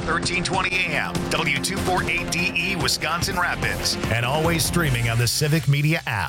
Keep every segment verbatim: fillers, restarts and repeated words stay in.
thirteen twenty A M, W two forty-eight D E, Wisconsin Rapids, and always streaming on the Civic Media app.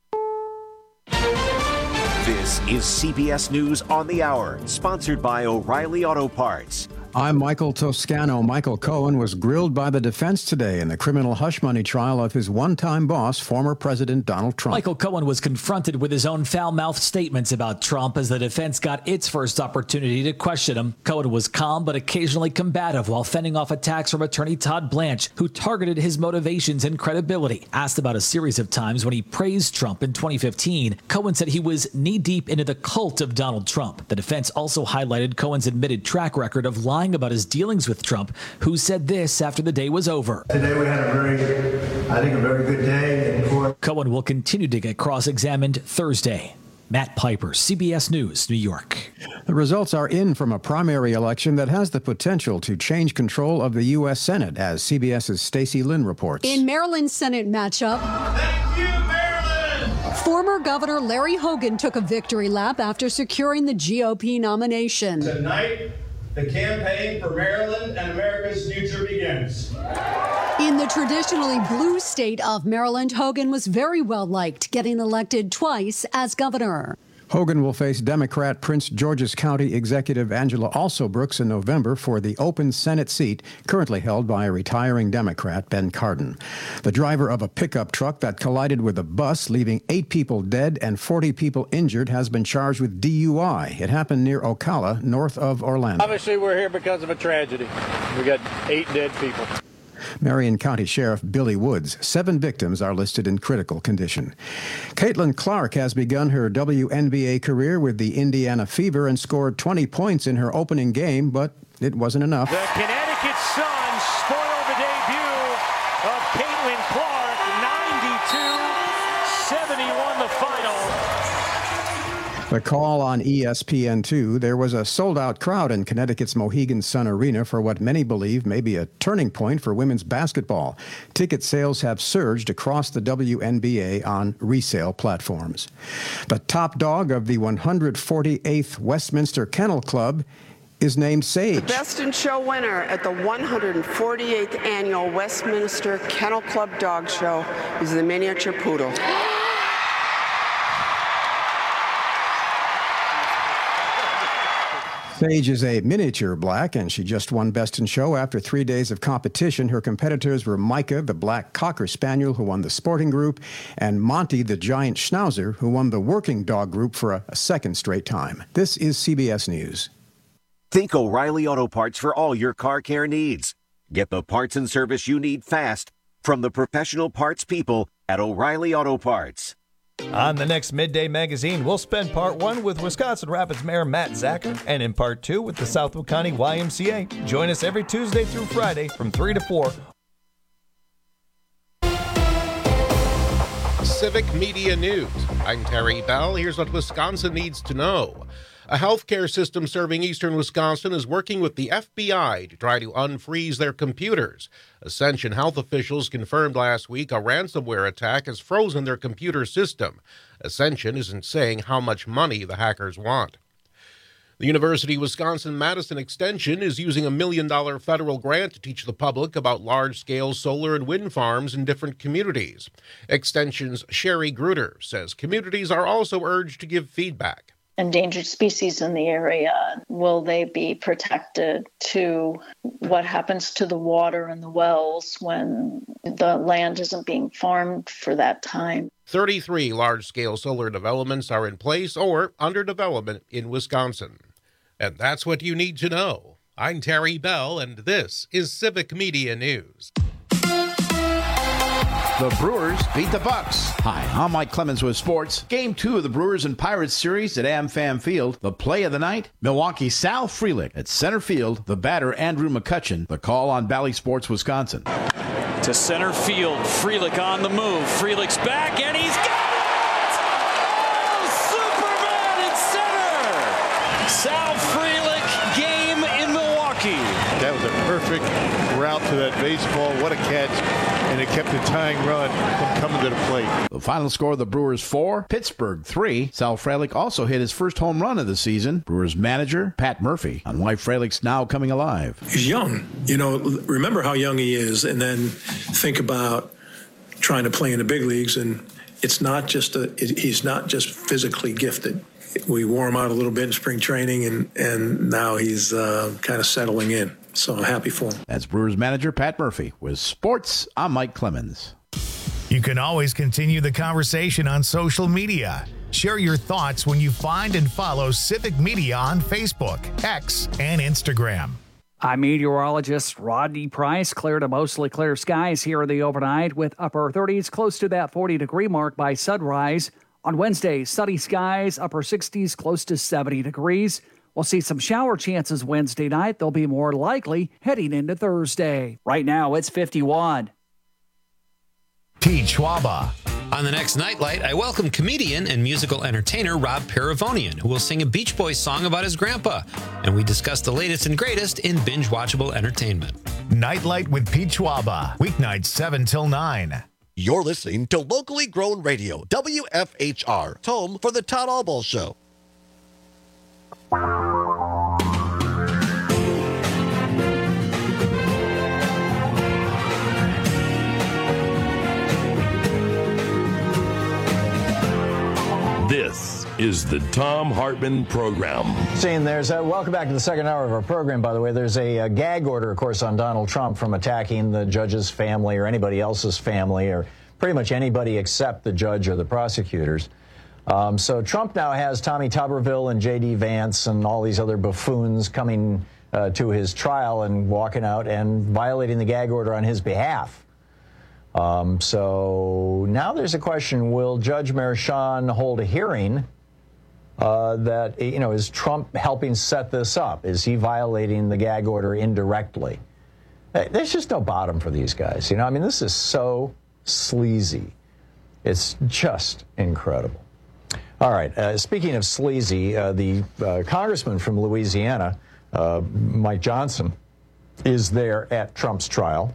This is C B S News on the Hour, sponsored by O'Reilly Auto Parts. I'm Michael Toscano. Michael Cohen was grilled by the defense today in the criminal hush money trial of his one-time boss, former President Donald Trump. Michael Cohen was confronted with his own foul-mouthed statements about Trump as the defense got its first opportunity to question him. Cohen was calm but occasionally combative while fending off attacks from attorney Todd Blanche, who targeted his motivations and credibility. Asked about a series of times when he praised Trump in twenty fifteen, Cohen said he was knee-deep into the cult of Donald Trump. The defense also highlighted Cohen's admitted track record of lying about his dealings with Trump, who said this after the day was over. Today we had a very, I think, a very good day in court. Cohen will continue to get cross-examined Thursday. Matt Piper, C B S News, New York. The results are in from a primary election that has the potential to change control of the U S Senate, as CBS's Stacey Lynn reports. In Maryland's Senate matchup, thank you, Maryland! Former Governor Larry Hogan took a victory lap after securing the G O P nomination. Tonight, the campaign for Maryland and America's future begins. In the traditionally blue state of Maryland, Hogan was very well liked, getting elected twice as governor. Hogan will face Democrat Prince George's County Executive Angela Alsobrooks in November for the open Senate seat currently held by a retiring Democrat, Ben Cardin. The driver of a pickup truck that collided with a bus, leaving eight people dead and forty people injured, has been charged with D U I. It happened near Ocala, north of Orlando. Obviously, we're here because of a tragedy. We got eight dead people. Marion County Sheriff Billy Woods. Seven victims are listed in critical condition. Caitlin Clark has begun her W N B A career with the Indiana Fever and scored twenty points in her opening game, but it wasn't enough. The Connecticut Sun spoiled the debut of Caitlin Clark. ninety-two seventy-one the final. The call on E S P N two, there was a sold-out crowd in Connecticut's Mohegan Sun Arena for what many believe may be a turning point for women's basketball. Ticket sales have surged across the W N B A on resale platforms. The top dog of the one hundred forty-eighth Westminster Kennel Club is named Sage. The Best in Show winner at the one hundred forty-eighth Annual Westminster Kennel Club Dog Show is the miniature poodle. Sage is a miniature black, and she just won Best in Show after three days of competition. Her competitors were Micah, the black Cocker Spaniel, who won the sporting group, and Monty, the giant Schnauzer, who won the working dog group for a, a second straight time. This is C B S News. Think O'Reilly Auto Parts for all your car care needs. Get the parts and service you need fast from the professional parts people at O'Reilly Auto Parts. On the next Midday Magazine, we'll spend part one with Wisconsin Rapids Mayor Matt Zacher, and in part two with the Southwood County Y M C A. Join us every Tuesday through Friday from three to four. Civic Media News. I'm Terry Bell. Here's what Wisconsin needs to know. A healthcare system serving eastern Wisconsin is working with the F B I to try to unfreeze their computers. Ascension Health officials confirmed last week a ransomware attack has frozen their computer system. Ascension isn't saying how much money the hackers want. The University of Wisconsin-Madison Extension is using a million-dollar federal grant to teach the public about large-scale solar and wind farms in different communities. Extension's Sherry Gruder says communities are also urged to give feedback. Endangered species in the area, will they be protected? To what happens to the water and the wells when the land isn't being farmed for that time? thirty-three large-scale solar developments are in place or under development in Wisconsin. And that's what you need to know. I'm Terry Bell, and this is Civic Media News. The Brewers beat the Bucks. Hi, I'm Mike Clemens with sports. Game two of the Brewers and Pirates series at AmFam Field. The play of the night, Milwaukee's Sal Frelick. At center field, the batter Andrew McCutchen. The call on Bally Sports Wisconsin. To center field, Frelick on the move. Frelick's back, and he's got it! Oh, Superman in center! Sal Frelick, game in Milwaukee. That was a perfect perfect route to that baseball. What a catch. And it kept the tying run from coming to the plate. The final score, the Brewers four, Pittsburgh three. Sal Frelick also hit his first home run of the season. Brewers manager Pat Murphy on why Frelick's now coming alive. He's young. You know, remember how young he is, and then think about trying to play in the big leagues. And it's not just a, it, he's not just physically gifted. We wore him out a little bit in spring training, and, and now he's uh, kind of settling in. So I'm happy for him. That's Brewers manager Pat Murphy. With sports, I'm Mike Clemens. You can always continue the conversation on social media. Share your thoughts when you find and follow Civic Media on Facebook, X, and Instagram. I'm meteorologist Rodney Price. Clear to mostly clear skies here in the overnight with upper thirties, close to that forty degree mark by sunrise. On Wednesday, sunny skies, upper sixties, close to seventy degrees. We'll see some shower chances Wednesday night. They'll be more likely heading into Thursday. Right now, it's fifty-one. Pete Schwaba. On the next Nightlight, I welcome comedian and musical entertainer Rob Paravonian, who will sing a Beach Boys song about his grandpa. And we discuss the latest and greatest in binge-watchable entertainment. Nightlight with Pete Schwaba. Weeknights seven till nine. You're listening to locally grown radio, W F H R. It's home for the Todd Albaugh Show. This is the Thom Hartmann Program. Seeing there's a, welcome back to the second hour of our program, by the way. There's a, a gag order, of course, on Donald Trump from attacking the judge's family or anybody else's family or pretty much anybody except the judge or the prosecutors. Um, so Trump now has Tommy Tuberville and J D. Vance and all these other buffoons coming uh, to his trial and walking out and violating the gag order on his behalf. Um, so now there's a question, will Judge Merchan hold a hearing uh, that, you know, is Trump helping set this up? Is he violating the gag order indirectly? There's just no bottom for these guys. You know, I mean, this is so sleazy. It's just incredible. All right. Uh, speaking of sleazy, uh, the uh, congressman from Louisiana, uh, Mike Johnson, is there at Trump's trial,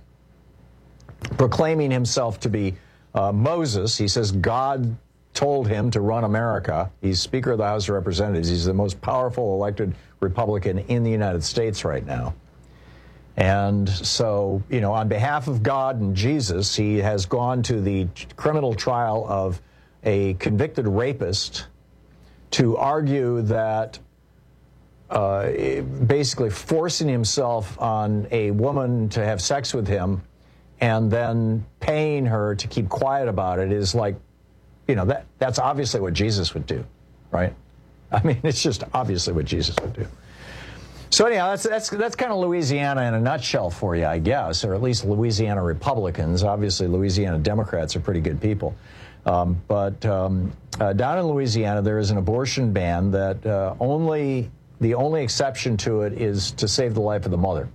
proclaiming himself to be uh, Moses. He says God told him to run America. He's Speaker of the House of Representatives. He's the most powerful elected Republican in the United States right now. And so, you know, on behalf of God and Jesus, he has gone to the criminal trial of a convicted rapist to argue that uh, basically forcing himself on a woman to have sex with him and then paying her to keep quiet about it is like, you know, that that's obviously what Jesus would do, right? I mean, it's just obviously what Jesus would do. So anyhow, that's that's that's kind of Louisiana in a nutshell for you, I guess, or at least Louisiana Republicans. Obviously, Louisiana Democrats are pretty good people. Um, but um, uh, down in Louisiana, there is an abortion ban that uh, only the only exception to it is to save the life of the mother.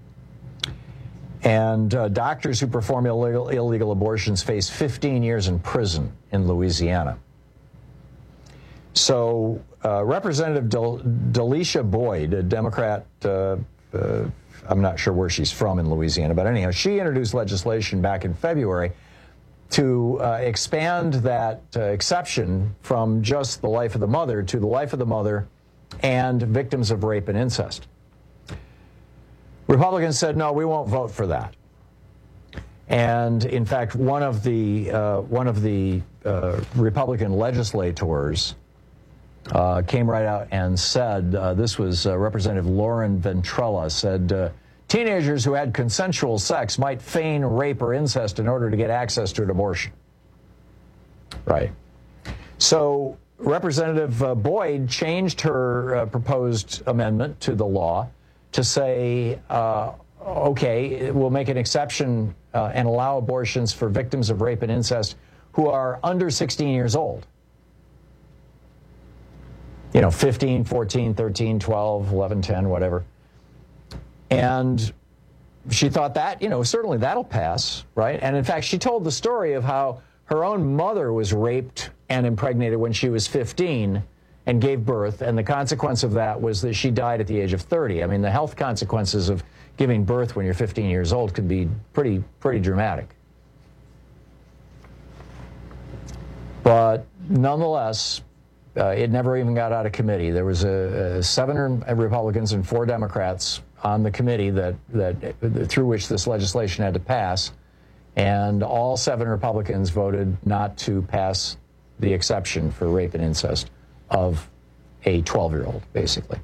And uh, doctors who perform illegal, illegal abortions face fifteen years in prison in Louisiana. So uh, Representative Del- Delisha Boyd, a Democrat, uh, uh, I'm not sure where she's from in Louisiana, but anyhow, she introduced legislation back in February to uh, expand that uh, exception from just the life of the mother to the life of the mother and victims of rape and incest. Republicans said, no, we won't vote for that. And in fact, one of the uh, one of the uh, Republican legislators uh, came right out and said, uh, this was uh, Representative Lauren Ventrella, said, uh, teenagers who had consensual sex might feign rape or incest in order to get access to an abortion. Right. So Representative uh, Boyd changed her uh, proposed amendment to the law to say, uh, okay, we'll make an exception uh, and allow abortions for victims of rape and incest who are under sixteen years old. You know, fifteen, fourteen, thirteen, twelve, eleven, ten, whatever. And she thought that, you know, certainly that'll pass, right? And in fact, she told the story of how her own mother was raped and impregnated when she was fifteen and gave birth, and the consequence of that was that she died at the age of thirty. I mean, the health consequences of giving birth when you're fifteen years old can be pretty, pretty dramatic. But nonetheless, uh, it never even got out of committee. There was a, a seven Republicans and four Democrats on the committee that, that through which this legislation had to pass, and all seven Republicans voted not to pass the exception for rape and incest of a twelve-year-old, basically.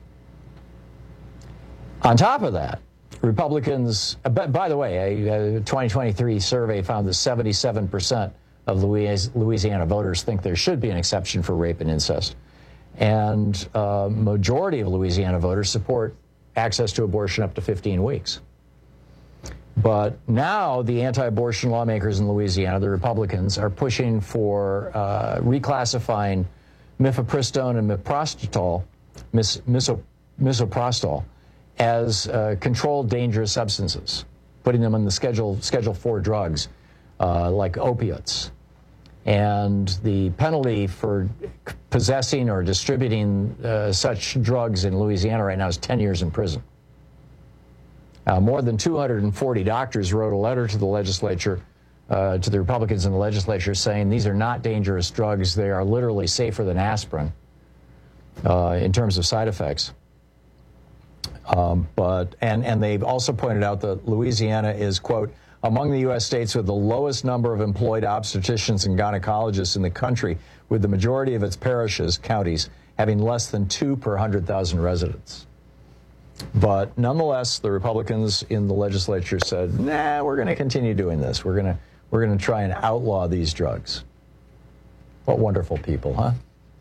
On top of that, Republicans, uh, by, by the way, a, a twenty twenty-three survey found that seventy-seven percent of Louisiana voters think there should be an exception for rape and incest. And a uh, majority of Louisiana voters support access to abortion up to fifteen weeks. But now the anti-abortion lawmakers in Louisiana, the Republicans, are pushing for uh, reclassifying mifepristone and misoprostol, mis, miso, misoprostol as uh, controlled dangerous substances, putting them in the Schedule Schedule four drugs uh, like opiates. And the penalty for possessing or distributing uh, such drugs in Louisiana right now is ten years in prison. Uh, more than two hundred forty doctors wrote a letter to the legislature, uh, to the Republicans in the legislature, saying these are not dangerous drugs. They are literally safer than aspirin uh, in terms of side effects. Um, but and, and they've also pointed out that Louisiana is, quote, among the U S states with the lowest number of employed obstetricians and gynecologists in the country, with the majority of its parishes, counties, having less than two per one hundred thousand residents. But nonetheless, the Republicans in the legislature said, nah, we're going to continue doing this. We're going to we're going to try and outlaw these drugs. What wonderful people, huh?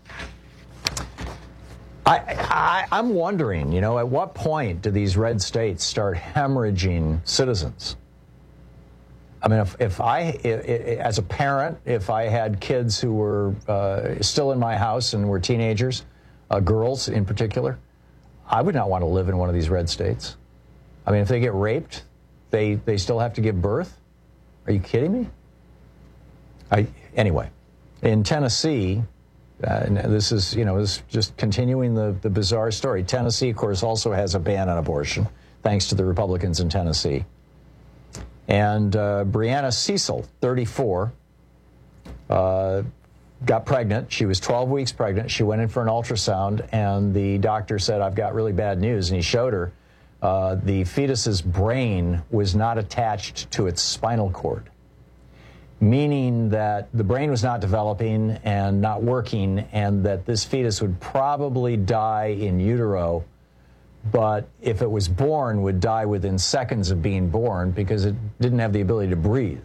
I, I, I'm wondering, you know, at what point do these red states start hemorrhaging citizens? I mean, if, if I, if, if, as a parent, if I had kids who were uh, still in my house and were teenagers, uh, girls in particular, I would not want to live in one of these red states. I mean, if they get raped, they, they still have to give birth? Are you kidding me? I, anyway, in Tennessee, uh, and this is, you know, this is just continuing the, the bizarre story. Tennessee, of course, also has a ban on abortion, thanks to the Republicans in Tennessee. And uh, Brianna Cecil, thirty-four, uh, got pregnant. She was twelve weeks pregnant. She went in for an ultrasound, and the doctor said, I've got really bad news. And he showed her uh, the fetus's brain was not attached to its spinal cord, meaning that the brain was not developing and not working, and that this fetus would probably die in utero, but if it was born, would die within seconds of being born because it didn't have the ability to breathe.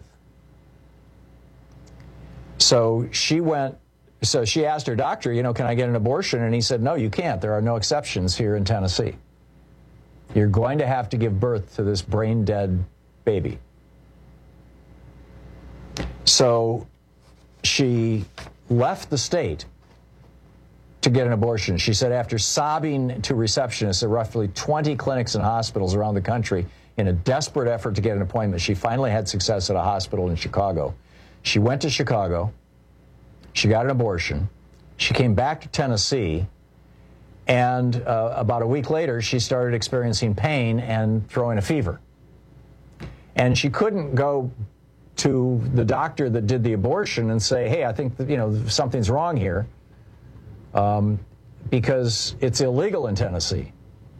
So she went, so she asked her doctor, you know, can I get an abortion? And he said, no, you can't. There are no exceptions here in Tennessee. You're going to have to give birth to this brain-dead baby. So she left the state to get an abortion. She said after sobbing to receptionists at roughly twenty clinics and hospitals around the country in a desperate effort to get an appointment, she finally had success at a hospital in Chicago. She went to Chicago. She got an abortion. She came back to Tennessee, and uh, about a week later, she started experiencing pain and throwing a fever. And she couldn't go to the doctor that did the abortion and say, hey, I think that, you know, something's wrong here. Um, because it's illegal in Tennessee.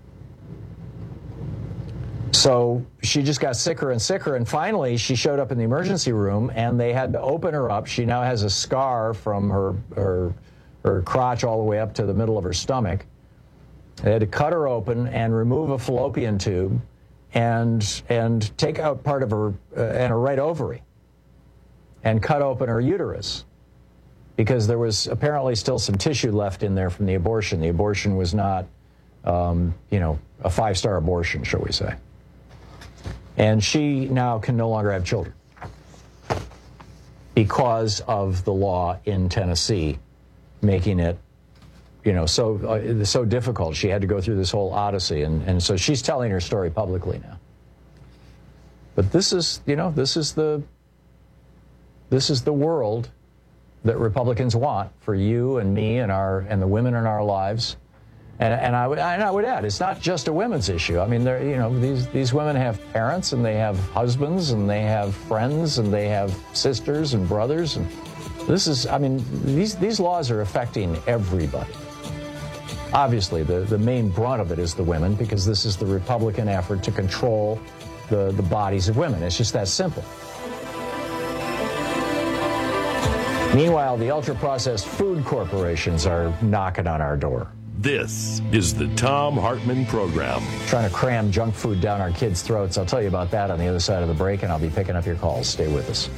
So she just got sicker and sicker, and finally she showed up in the emergency room, and they had to open her up. She now has a scar from her, her, her crotch all the way up to the middle of her stomach. They had to cut her open and remove a fallopian tube and, and take out part of her, uh, and her right ovary, and cut open her uterus, because there was apparently still some tissue left in there from the abortion. The abortion was not, um, you know, a five-star abortion, shall we say. And she now can no longer have children because of the law in Tennessee making it, you know, so uh, so difficult. She had to go through this whole odyssey, and, and so she's telling her story publicly now. But this is, you know, this is the this is the world that Republicans want for you and me and our and the women in our lives. And, and, I would, and I would add, it's not just a women's issue. I mean, they're, you know, these, these women have parents, and they have husbands, and they have friends, and they have sisters and brothers. And this is, I mean, these, these laws are affecting everybody. Obviously, the, the main brunt of it is the women, because this is the Republican effort to control the, the bodies of women. It's just that simple. Meanwhile, the ultra-processed food corporations are knocking on our door. This is the Thom Hartmann Program. Trying to cram junk food down our kids' throats. I'll tell you about that on the other side of the break, and I'll be picking up your calls. Stay with us.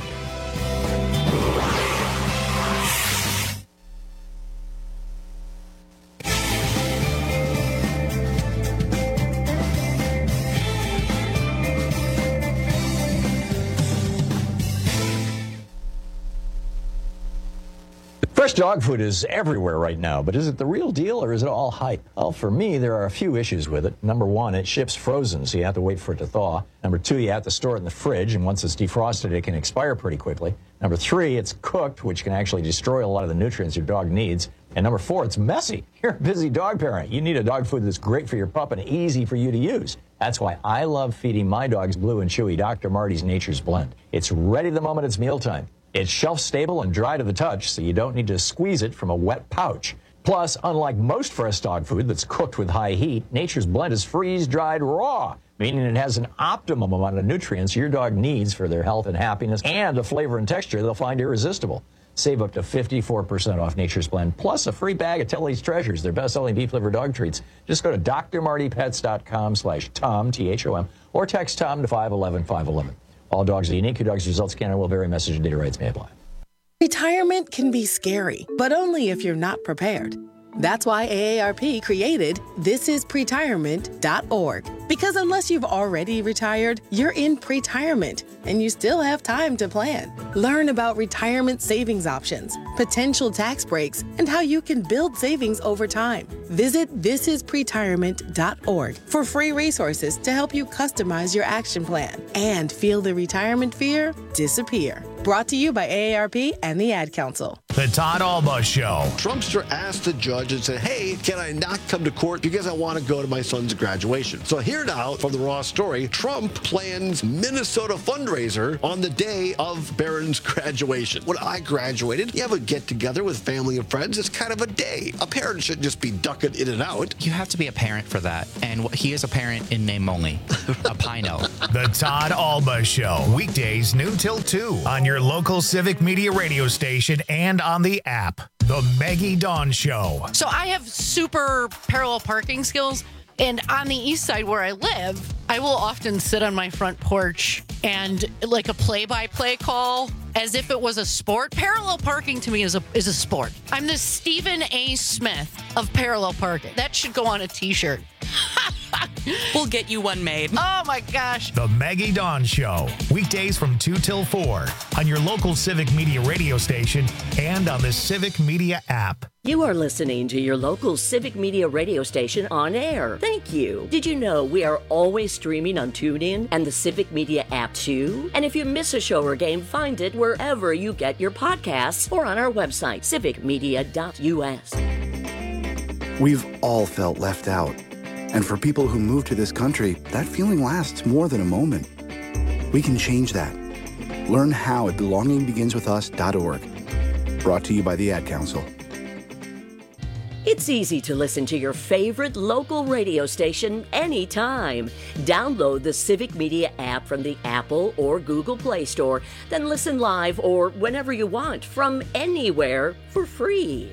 Fresh dog food is everywhere right now, but is it the real deal or is it all hype? Well, for me, there are a few issues with it. Number one, it ships frozen, so you have to wait for it to thaw. Number two, you have to store it in the fridge, and once it's defrosted, it can expire pretty quickly. Number three, it's cooked, which can actually destroy a lot of the nutrients your dog needs. And number four, it's messy. You're a busy dog parent. You need a dog food that's great for your pup and easy for you to use. That's why I love feeding my dogs Blue and Chewy Doctor Marty's Nature's Blend. It's ready the moment it's mealtime. It's shelf-stable and dry to the touch, so you don't need to squeeze it from a wet pouch. Plus, unlike most fresh dog food that's cooked with high heat, Nature's Blend is freeze-dried raw, meaning it has an optimum amount of nutrients your dog needs for their health and happiness, and a flavor and texture they'll find irresistible. Save up to fifty-four percent off Nature's Blend, plus a free bag of Telly's Treasures, their best-selling beef-liver dog treats. Just go to d r marty pets dot com slash Tom, T H O M, or text Tom to five one one five one one. All dogs are unique. Your dog's results can and will vary. Message and data rights may apply. Retirement can be scary, but only if you're not prepared. That's why A A R P created this is pretirement dot org. Because unless you've already retired, you're in pretirement, and you still have time to plan. Learn about retirement savings options, potential tax breaks, and how you can build savings over time. Visit this is pretirement dot org for free resources to help you customize your action plan and feel the retirement fear disappear. Brought to you by A A R P and the Ad Council. The Todd Alba Show. Trumpster asked the judge and said, hey, can I not come to court because I want to go to my son's graduation? So here now from the Raw story, Trump plans Minnesota fundraiser on the day of Barron's graduation. When I graduated, you have a get-together with family and friends. It's kind of a day. A parent shouldn't just be ducking in and out. You have to be a parent for that. And he is a parent in name only. A Pino. The Todd Alba Show. Weekdays noon till two on your local Civic Media radio station and on the app. The Maggie Dawn Show. So I have super parallel parking skills. And on the east side where I live, I will often sit on my front porch and like a play-by-play call as if it was a sport. Parallel parking to me is a is a sport. I'm the Stephen A. Smith of parallel parking. That should go on a t-shirt. We'll get you one made. Oh my gosh. The Maggie Dawn Show. Weekdays from two till four on your local Civic Media radio station and on the Civic Media app. You are listening to your local Civic Media radio station on air. Thank you. Did you know we are always streaming on TuneIn and the Civic Media app too? And if you miss a show or game, find it wherever you get your podcasts or on our website, civic media dot u s. We've all felt left out. And for people who move to this country, that feeling lasts more than a moment. We can change that. Learn how at belonging begins with us dot org. Brought to you by the Ad Council. It's easy to listen to your favorite local radio station anytime. Download the Civic Media app from the Apple or Google Play Store, then listen live or whenever you want from anywhere for free.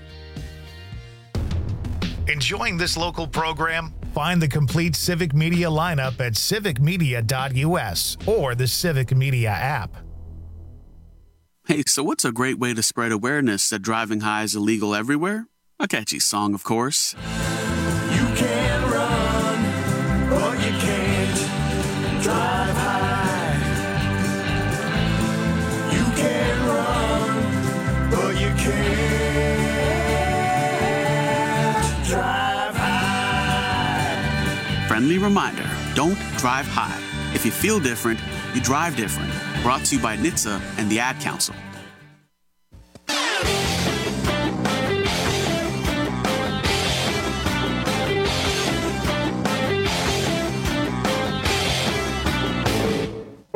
Enjoying this local program? Find the complete Civic Media lineup at civic media dot u s or the Civic Media app. Hey, so what's a great way to spread awareness that driving high is illegal everywhere? A catchy song, of course. You can run, but you can't drive high. You can run, but you can't drive high. Friendly reminder, don't drive high. If you feel different, you drive different. Brought to you by N H T S A and the Ad Council.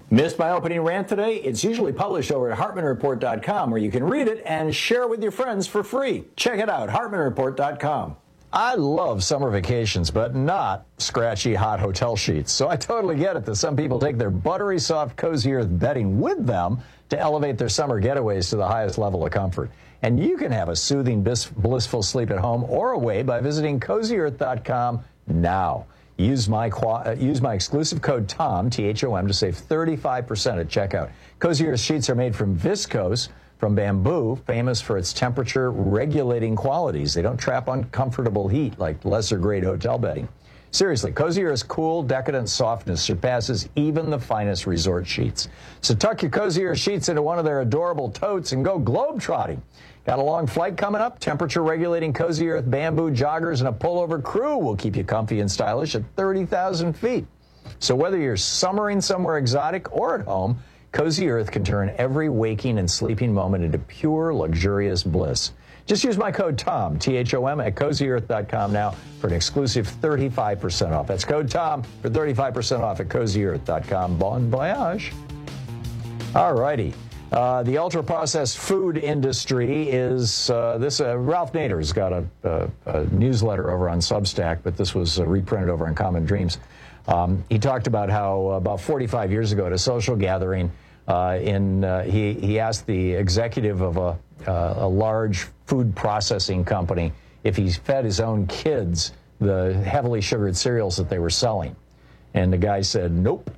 Missed my opening rant today? It's usually published over at Hartman Report dot com, where you can read it and share it with your friends for free. Check it out, Hartman Report dot com. I love summer vacations, but not scratchy, hot hotel sheets. So I totally get it that some people take their buttery, soft, Cozy Earth bedding with them to elevate their summer getaways to the highest level of comfort. And you can have a soothing, blissful sleep at home or away by visiting Cozy Earth dot com now. Use my uh, use my exclusive code TOM, T H O M, to save thirty-five percent at checkout. Cozy Earth sheets are made from viscose, from bamboo, famous for its temperature-regulating qualities. They don't trap uncomfortable heat like lesser-grade hotel bedding. Seriously, Cozy Earth's cool, decadent softness surpasses even the finest resort sheets. So tuck your Cozy Earth sheets into one of their adorable totes and go globe-trotting. Got a long flight coming up? Temperature-regulating Cozy Earth bamboo joggers and a pullover crew will keep you comfy and stylish at thirty thousand feet. So whether you're summering somewhere exotic or at home, Cozy Earth can turn every waking and sleeping moment into pure, luxurious bliss. Just use my code TOM, T H O M, at Cozy Earth dot com now for an exclusive thirty-five percent off. That's code TOM for thirty-five percent off at Cozy Earth dot com. Bon voyage. All righty. Uh, the ultra-processed food industry is, uh, this, uh, Ralph Nader's got a, a, a newsletter over on Substack, but this was uh, reprinted over on Common Dreams. Um, he talked about how uh, about forty-five years ago at a social gathering, uh, in uh, he, he asked the executive of a, uh, a large food processing company if he fed his own kids the heavily sugared cereals that they were selling. And the guy said, nope.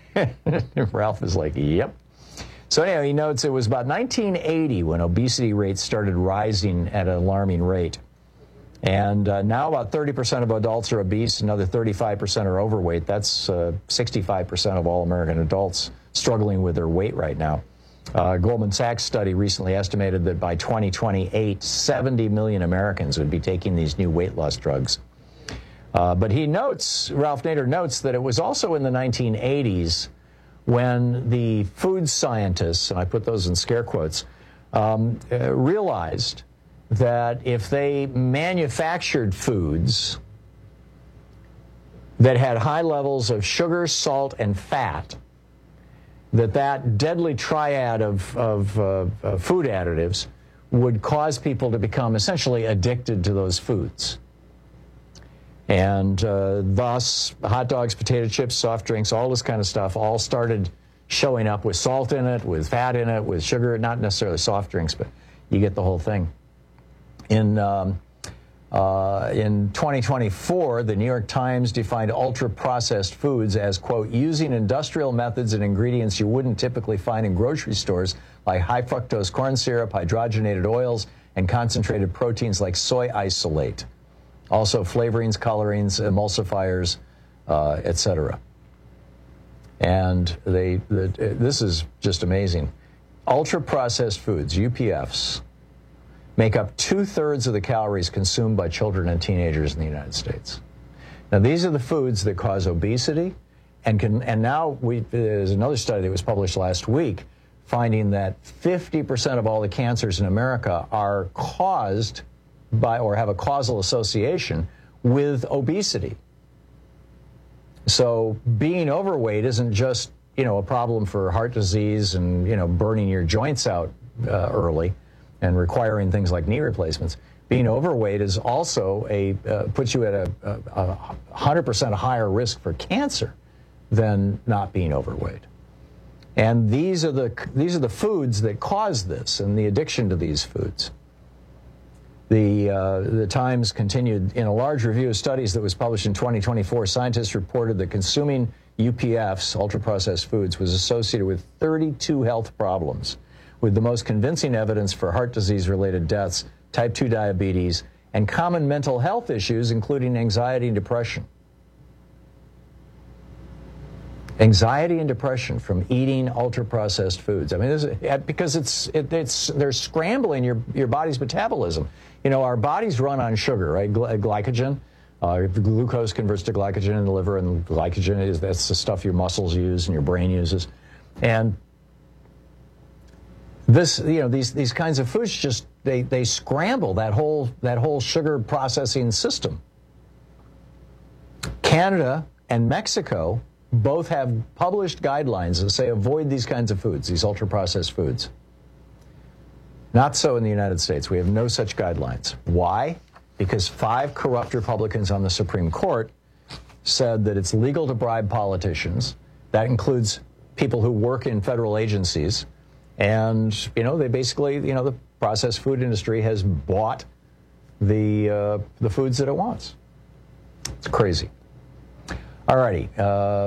Ralph is like, yep. So anyhow, he notes it was about nineteen eighty when obesity rates started rising at an alarming rate. And uh, now about thirty percent of adults are obese, another thirty-five percent are overweight. That's uh, sixty-five percent of all American adults struggling with their weight right now. Uh, Goldman Sachs study recently estimated that by twenty twenty-eight, seventy million Americans would be taking these new weight loss drugs. Uh, but he notes, Ralph Nader notes, that it was also in the nineteen eighties when the food scientists, and I put those in scare quotes, um, uh, realized that if they manufactured foods that had high levels of sugar, salt, and fat, that that deadly triad of, of uh, uh, food additives would cause people to become essentially addicted to those foods. And uh, thus, hot dogs, potato chips, soft drinks, all this kind of stuff all started showing up with salt in it, with fat in it, with sugar, not necessarily soft drinks, but you get the whole thing. In, um, uh, in twenty twenty-four, the New York Times defined ultra-processed foods as, quote, using industrial methods and ingredients you wouldn't typically find in grocery stores, like high-fructose corn syrup, hydrogenated oils, and concentrated proteins like soy isolate. Also flavorings, colorings, emulsifiers, uh, et cetera. And they, the, this is just amazing. Ultra-processed foods, U P Fs, make up two-thirds of the calories consumed by children and teenagers in the United States. Now, these are the foods that cause obesity, and can, and now we, there's another study that was published last week finding that fifty percent of all the cancers in America are caused by or have a causal association with obesity. So being overweight isn't just, you know, a problem for heart disease and, you know, burning your joints out uh, early and requiring things like knee replacements. Being overweight is also a uh, puts you at a, a, a one hundred percent higher risk for cancer than not being overweight. And these are the these are the foods that cause this and the addiction to these foods. The, uh, the Times continued, in a large review of studies that was published in twenty twenty-four, scientists reported that consuming U P Fs, ultra-processed foods, was associated with thirty-two health problems, with the most convincing evidence for heart disease-related deaths, type two diabetes, and common mental health issues, including anxiety and depression. Anxiety and depression from eating ultra-processed foods. I mean, this is, because it's it, it's they're scrambling your your body's metabolism. You know, our bodies run on sugar, right? Gly- glycogen. Uh, glucose converts to glycogen in the liver, and glycogen is that's the stuff your muscles use and your brain uses. And this, you know, these these kinds of foods just they they scramble that whole that whole sugar processing system. Canada and Mexico both have published guidelines that say avoid these kinds of foods, these ultra-processed foods. Not so in the United States. We have no such guidelines. Why? Because five corrupt Republicans on the Supreme Court said that it's legal to bribe politicians. That includes people who work in federal agencies. And, you know, they basically, you know, the processed food industry has bought the, uh, the foods that it wants. It's crazy. All righty. Uh,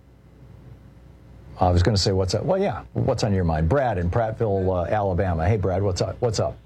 I was going to say what's up. Well, yeah, what's on your mind? Brad in Prattville, uh, Alabama. Hey, Brad, what's up? What's up?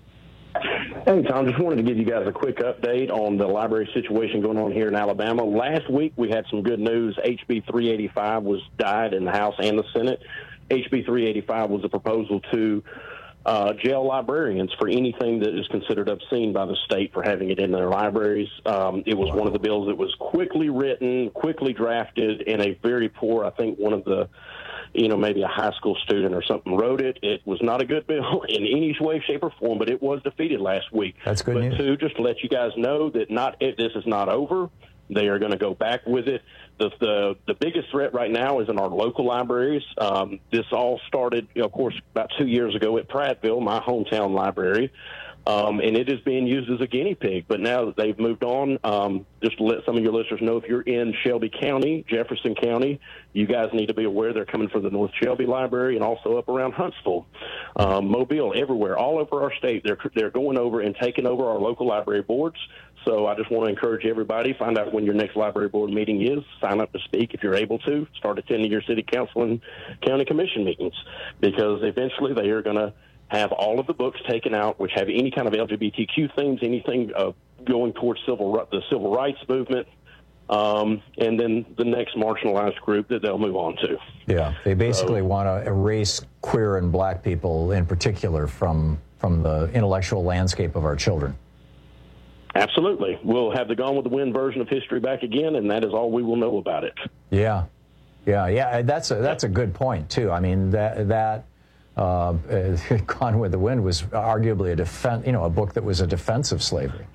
Hey, Tom, just wanted to give you guys a quick update on the library situation going on here in Alabama. Last week, we had some good news. H B three eighty-five was died in the House and the Senate. H B three eighty-five was a proposal to uh, jail librarians for anything that is considered obscene by the state for having it in their libraries. Um, it was one of the bills that was quickly written, quickly drafted, and a very poor, I think one of the you know, maybe a high school student or something wrote it. It was not a good bill in any way, shape, or form, but it was defeated last week. That's good but news. But two, just to let you guys know that not it, this is not over. They are going to go back with it. The, the the biggest threat right now is in our local libraries. Um, this all started, you know, of course, about two years ago at Prattville, my hometown library. Um, and it is being used as a guinea pig. But now that they've moved on, um, just to let some of your listeners know, if you're in Shelby County, Jefferson County, you guys need to be aware they're coming from the North Shelby Library and also up around Huntsville, um, Mobile, everywhere, all over our state. They're they're going over and taking over our local library boards. So I just want to encourage everybody, find out when your next library board meeting is, sign up to speak if you're able to, start attending your city council and county commission meetings, because eventually they are going to have all of the books taken out which have any kind of L G B T Q themes, anything uh, going towards civil the civil rights movement, um, and then the next marginalized group that they'll move on to. Yeah, they basically so, want to erase queer and black people in particular from from the intellectual landscape of our children. Absolutely. We'll have the Gone with the Wind version of history back again, and that is all we will know about it. Yeah, yeah, yeah. That's a that's a good point too. I mean that that. Uh, Gone with the Wind was arguably a defense, you know, a book that was a defense of slavery.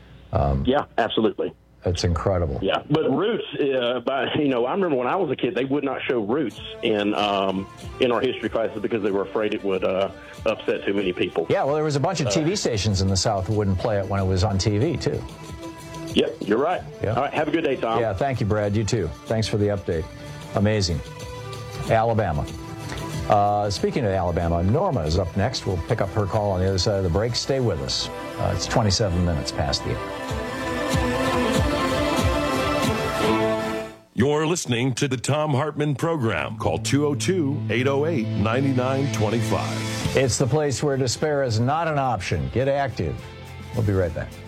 Um, yeah, absolutely. That's incredible. Yeah, but Roots, uh, by, you know, I remember when I was a kid, they would not show Roots in um, in our history classes because they were afraid it would uh, upset too many people. Yeah, well, there was a bunch of T V uh, stations in the South that wouldn't play it when it was on T V, too. Yep, you're right. Yeah. All right, have a good day, Tom. Yeah, thank you, Brad. You too. Thanks for the update. Amazing. Alabama. Uh, speaking of Alabama, Norma is up next. We'll pick up her call on the other side of the break. Stay with us. Uh, it's twenty-seven minutes past the hour. You're listening to the Thom Hartmann Program. Call two oh two, eight oh eight, nine nine two five. It's the place where despair is not an option. Get active. We'll be right back.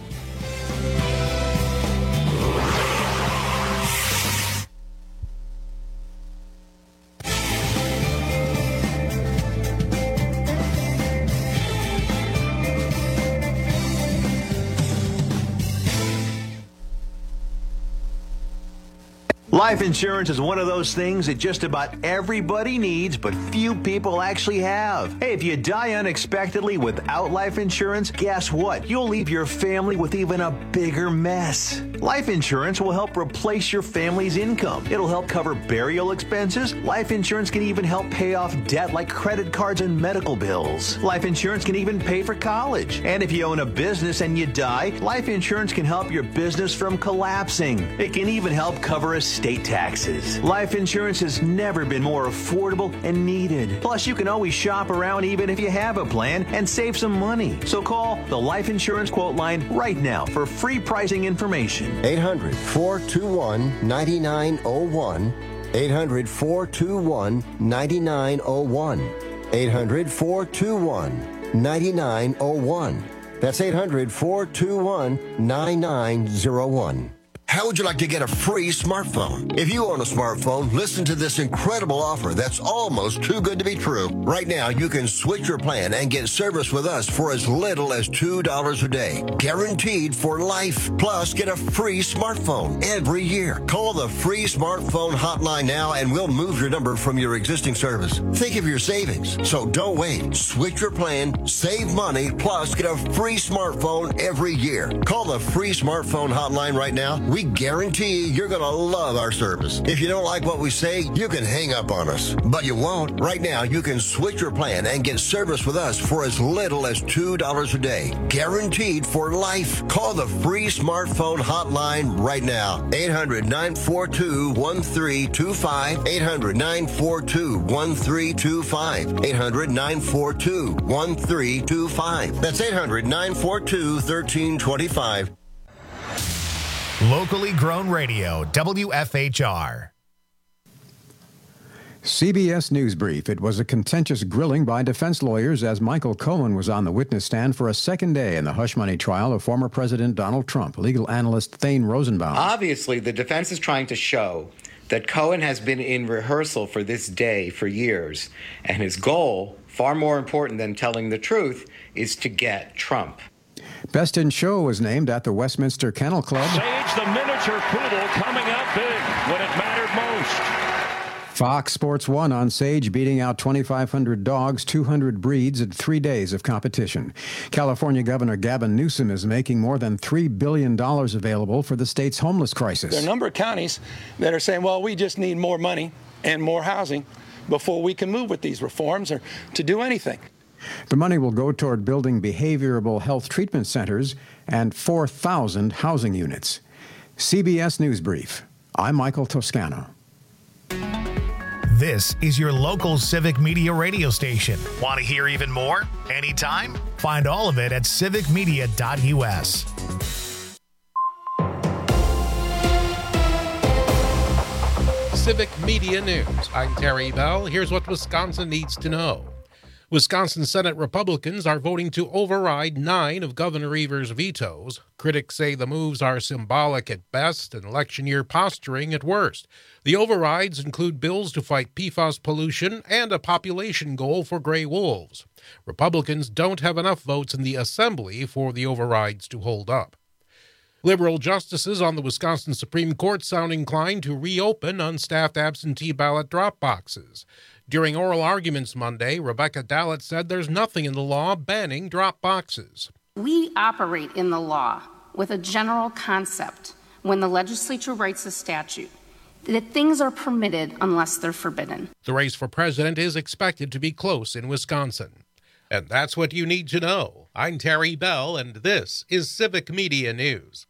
Life insurance is one of those things that just about everybody needs, but few people actually have. Hey, if you die unexpectedly without life insurance, guess what? You'll leave your family with even a bigger mess. Life insurance will help replace your family's income. It'll help cover burial expenses. Life insurance can even help pay off debt like credit cards and medical bills. Life insurance can even pay for college. And if you own a business and you die, life insurance can help your business from collapsing. It can even help cover estate taxes. Life insurance has never been more affordable and needed. Plus, you can always shop around even if you have a plan and save some money. So call the Life Insurance Quote Line right now for free pricing information. eight hundred, four two one, nine nine zero one. eight hundred, four two one, nine nine zero one. eight hundred, four two one, nine nine zero one. That's eight hundred, four two one, nine nine zero one. How would you like to get a free smartphone? If you own a smartphone, listen to this incredible offer that's almost too good to be true. Right now, you can switch your plan and get service with us for as little as two dollars a day. Guaranteed for life. Plus, get a free smartphone every year. Call the free smartphone hotline now and we'll move your number from your existing service. Think of your savings. So don't wait. Switch your plan, save money, plus get a free smartphone every year. Call the free smartphone hotline right now. We we guarantee you're going to love our service. If you don't like what we say, you can hang up on us. But you won't. Right now, you can switch your plan and get service with us for as little as two dollars a day. Guaranteed for life. Call the free smartphone hotline right now. eight hundred, nine four two, one three two five. eight hundred, nine four two, one three two five. eight hundred, nine four two, one three two five. That's eight hundred, nine four two, one three two five. Locally grown radio, W F H R. C B S News Brief. It was a contentious grilling by defense lawyers as Michael Cohen was on the witness stand for a second day in the hush money trial of former President Donald Trump. Legal analyst Thane Rosenbaum. Obviously, the defense is trying to show that Cohen has been in rehearsal for this day for years, and his goal, far more important than telling the truth, is to get Trump. Best in Show was named at the Westminster Kennel Club. Sage the miniature poodle coming up big when it mattered most. Fox Sports one on Sage beating out twenty-five hundred dogs, two hundred breeds in three days of competition. California Governor Gavin Newsom is making more than three billion dollars available for the state's homeless crisis. There are a number of counties that are saying, well, we just need more money and more housing before we can move with these reforms or to do anything. The money will go toward building behavioral health treatment centers and four thousand housing units. C B S News Brief. I'm Michael Toscano. This is your local Civic Media radio station. Want to hear even more? Anytime? Find all of it at civic media dot U S. Civic Media News. I'm Terry Bell. Here's what Wisconsin needs to know. Wisconsin Senate Republicans are voting to override nine of Governor Evers' vetoes. Critics say the moves are symbolic at best and election year posturing at worst. The overrides include bills to fight P FAS pollution and a population goal for gray wolves. Republicans don't have enough votes in the Assembly for the overrides to hold up. Liberal justices on the Wisconsin Supreme Court sound inclined to reopen unstaffed absentee ballot drop boxes. During oral arguments Monday, Rebecca Dallett said there's nothing in the law banning drop boxes. We operate in the law with a general concept when the legislature writes a statute that things are permitted unless they're forbidden. The race for president is expected to be close in Wisconsin. And that's what you need to know. I'm Terry Bell, and this is Civic Media News.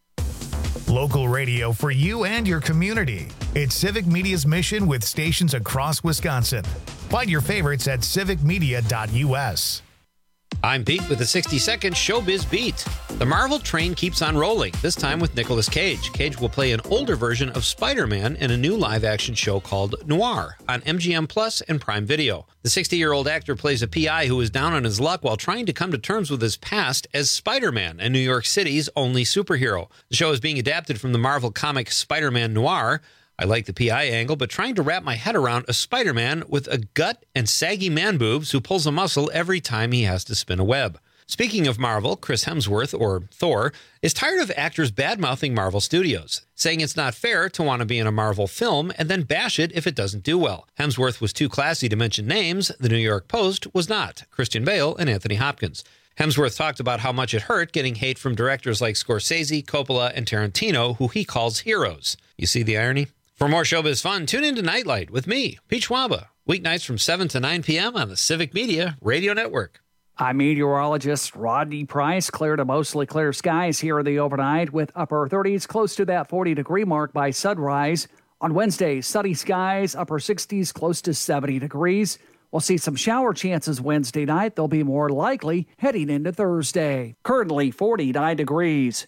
Local radio for you and your community. It's Civic Media's mission with stations across Wisconsin. Find your favorites at civic media dot U S. I'm Pete with the sixty second Showbiz Beat. The Marvel train keeps on rolling, this time with Nicolas Cage. Cage will play an older version of Spider-Man in a new live-action show called Noir on M G M Plus and Prime Video. The sixty-year-old actor plays a P I who is down on his luck while trying to come to terms with his past as Spider-Man, and New York City's only superhero. The show is being adapted from the Marvel comic Spider-Man Noir. I like the P I angle, but trying to wrap my head around a Spider-Man with a gut and saggy man boobs who pulls a muscle every time he has to spin a web. Speaking of Marvel, Chris Hemsworth, or Thor, is tired of actors bad-mouthing Marvel Studios, saying it's not fair to want to be in a Marvel film and then bash it if it doesn't do well. Hemsworth was too classy to mention names. The New York Post was not. Christian Bale and Anthony Hopkins. Hemsworth talked about how much it hurt getting hate from directors like Scorsese, Coppola, and Tarantino, who he calls heroes. You see the irony? For more showbiz fun, tune in to Nightlight with me, Pete Schwaba, weeknights from seven to nine p.m. on the Civic Media Radio Network. I'm meteorologist Rodney Price. Clear to mostly clear skies here in the overnight with upper thirties, close to that forty-degree mark by sunrise. On Wednesday, sunny skies, upper sixties, close to seventy degrees. We'll see some shower chances Wednesday night. They'll be more likely heading into Thursday. Currently forty-nine degrees.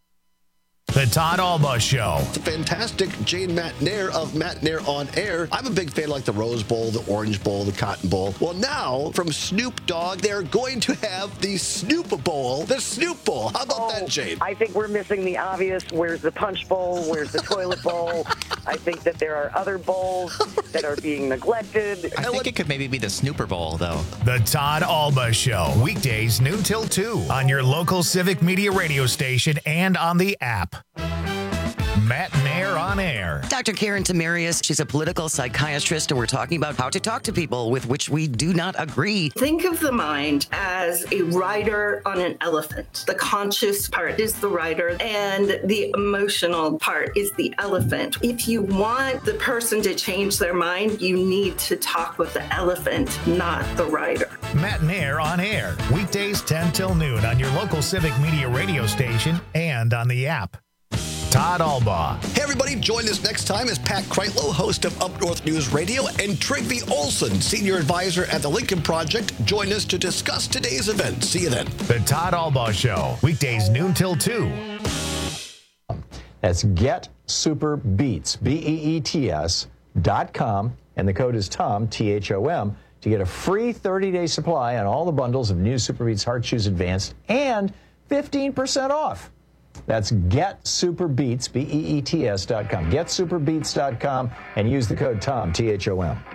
The Todd Alba Show. It's a fantastic Jane Matt Nair of Matt Nair on Air. I'm a big fan like the Rose Bowl, the Orange Bowl, the Cotton Bowl. Well, now, from Snoop Dogg, they're going to have the Snoop Bowl, the Snoop Bowl. How about oh, that, Jane? I think we're missing the obvious. Where's the Punch Bowl? Where's the Toilet Bowl? I think that there are other bowls that are being neglected. I think it could maybe be the Snooper Bowl, though. The Todd Alba Show. Weekdays, noon till two on your local Civic Media radio station and on the app. Matt Nair Nair on Air. Doctor Karen Tamarius, she's a political psychiatrist, and we're talking about how to talk to people with which we do not agree. Think of the mind as a rider on an elephant. The conscious part is the rider, and the emotional part is the elephant. If you want the person to change their mind, you need to talk with the elephant, not the rider. Matt Nair on Air, weekdays ten till noon on your local Civic Media radio station and on the app. Todd Albaugh. Hey, everybody, join us next time as Pat Kreitlow, host of Up North News Radio, and Trygve Olson, senior advisor at the Lincoln Project, join us to discuss today's event. See you then. The Todd Albaugh Show, weekdays noon till two. That's Get Super Beets, B E E T S dot com, and the code is Tom, T H O M, to get a free thirty-day supply on all the bundles of new Super Beets Heart Chews Advanced and fifteen percent off. That's Get Super Beets, B E E T S dot com. Get Super Beets dot com and use the code Tom, T H O M.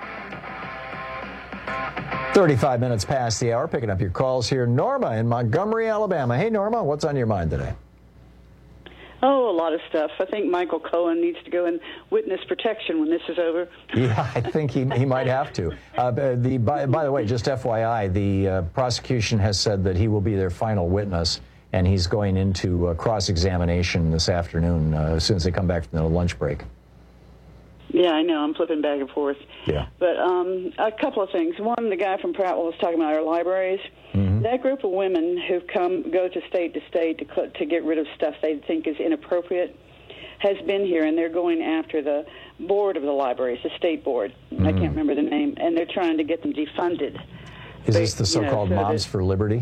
thirty-five minutes past the hour, picking up your calls here. Norma in Montgomery, Alabama. Hey, Norma, what's on your mind today? Oh, a lot of stuff. I think Michael Cohen needs to go in witness protection when this is over. Yeah, I think he he might have to. Uh, the by, by the way, just F Y I, the uh, prosecution has said that he will be their final witness, and he's going into uh, cross-examination this afternoon uh, as soon as they come back from the lunch break. Yeah, I know. I'm flipping back and forth. Yeah. But um, a couple of things. One, the guy from Prattville was talking about our libraries. Mm-hmm. That group of women who come go to state to state to cl- to get rid of stuff they think is inappropriate has been here, and they're going after the board of the libraries, the state board. Mm-hmm. I can't remember the name, and they're trying to get them defunded. Is they, this the so-called you know, so Moms for Liberty?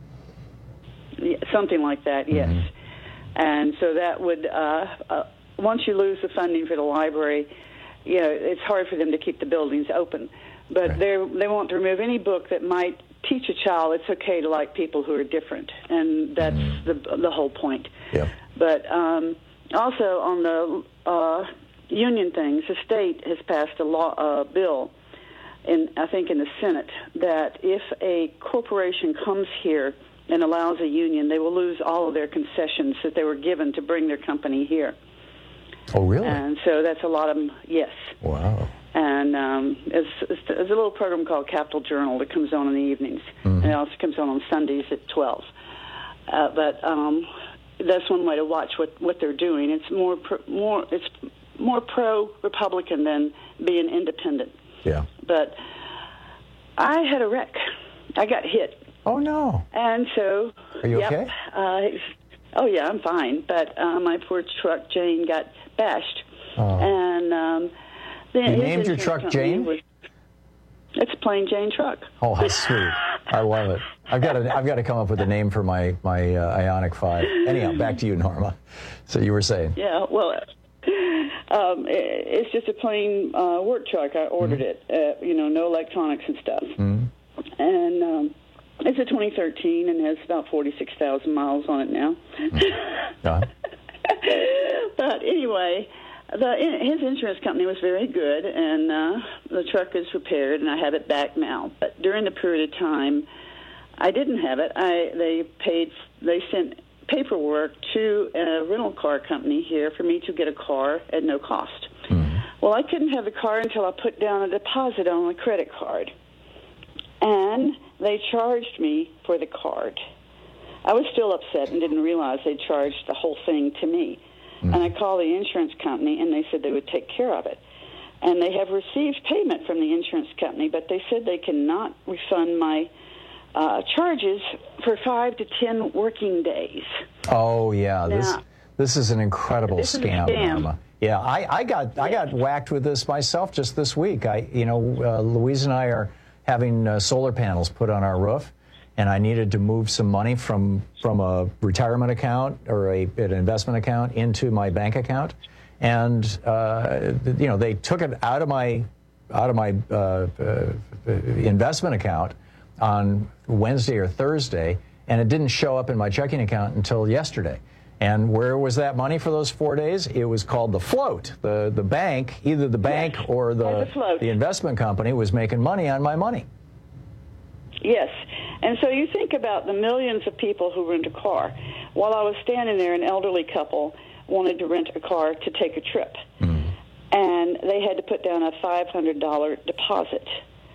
Yeah, something like that, yes. Mm-hmm. And so that would, uh, uh, once you lose the funding for the library, you know, it's hard for them to keep the buildings open. But right. they they want to remove any book that might teach a child it's okay to like people who are different, and that's mm-hmm. the the whole point. Yeah. But um, also on the uh, union things, the state has passed a law uh, bill, in I think in the Senate, that if a corporation comes here and allows a union, they will lose all of their concessions that they were given to bring their company here. Oh, really? And so that's a lot of them, yes. Wow. And um, there's, there's a little program called Capital Journal that comes on in the evenings. Mm-hmm. And it also comes on on Sundays at twelve. Uh, but um, that's one way to watch what, what they're doing. It's more pro, more it's more pro-Republican than being independent. Yeah. But I had a wreck. I got hit. Oh, no. And so... Are you yep, okay? Uh, oh, yeah, I'm fine. But uh, my poor truck, Jane, got bashed. Oh. And... Um, the, you named your truck Jane? Was, it's a plain Jane truck. Oh, how sweet. I love it. I've got to, I've got to come up with a name for my, my uh, Ioniq five. Anyhow, back to you, Norma. So you were saying. Yeah, well... Um, it, it's just a plain uh, work truck. I ordered mm-hmm. it. Uh, you know, no electronics and stuff. Mm-hmm. And um, it's a twenty thirteen and has about forty-six thousand miles on it now. Mm-hmm. uh-huh. But anyway, the, his insurance company was very good, and uh, the truck is repaired, and I have it back now. But during the period of time I didn't have it, I they paid. They sent paperwork to a rental car company here for me to get a car at no cost. Mm-hmm. Well, I couldn't have the car until I put down a deposit on a credit card. And they charged me for the card. I was still upset and didn't realize they charged the whole thing to me. Mm-hmm. And I called the insurance company, and they said they would take care of it. And they have received payment from the insurance company, but they said they cannot refund my Uh, charges for five to ten working days. Oh yeah, now, this this is an incredible this scam. Is a scam. Norma. Yeah, I, I got I got whacked with this myself just this week. I you know uh, Louise and I are having uh, solar panels put on our roof, and I needed to move some money from from a retirement account or a an investment account into my bank account, and uh, you know they took it out of my out of my uh, uh, investment account on Wednesday or Thursday, and it didn't show up in my checking account until yesterday. And where was that money for those four days? It was called the float. The the bank, either the bank yes. or the, the, the investment company was making money on my money. Yes. And so you think about the millions of people who rent a car. While I was standing there, an elderly couple wanted to rent a car to take a trip. Mm. And they had to put down a five hundred dollars deposit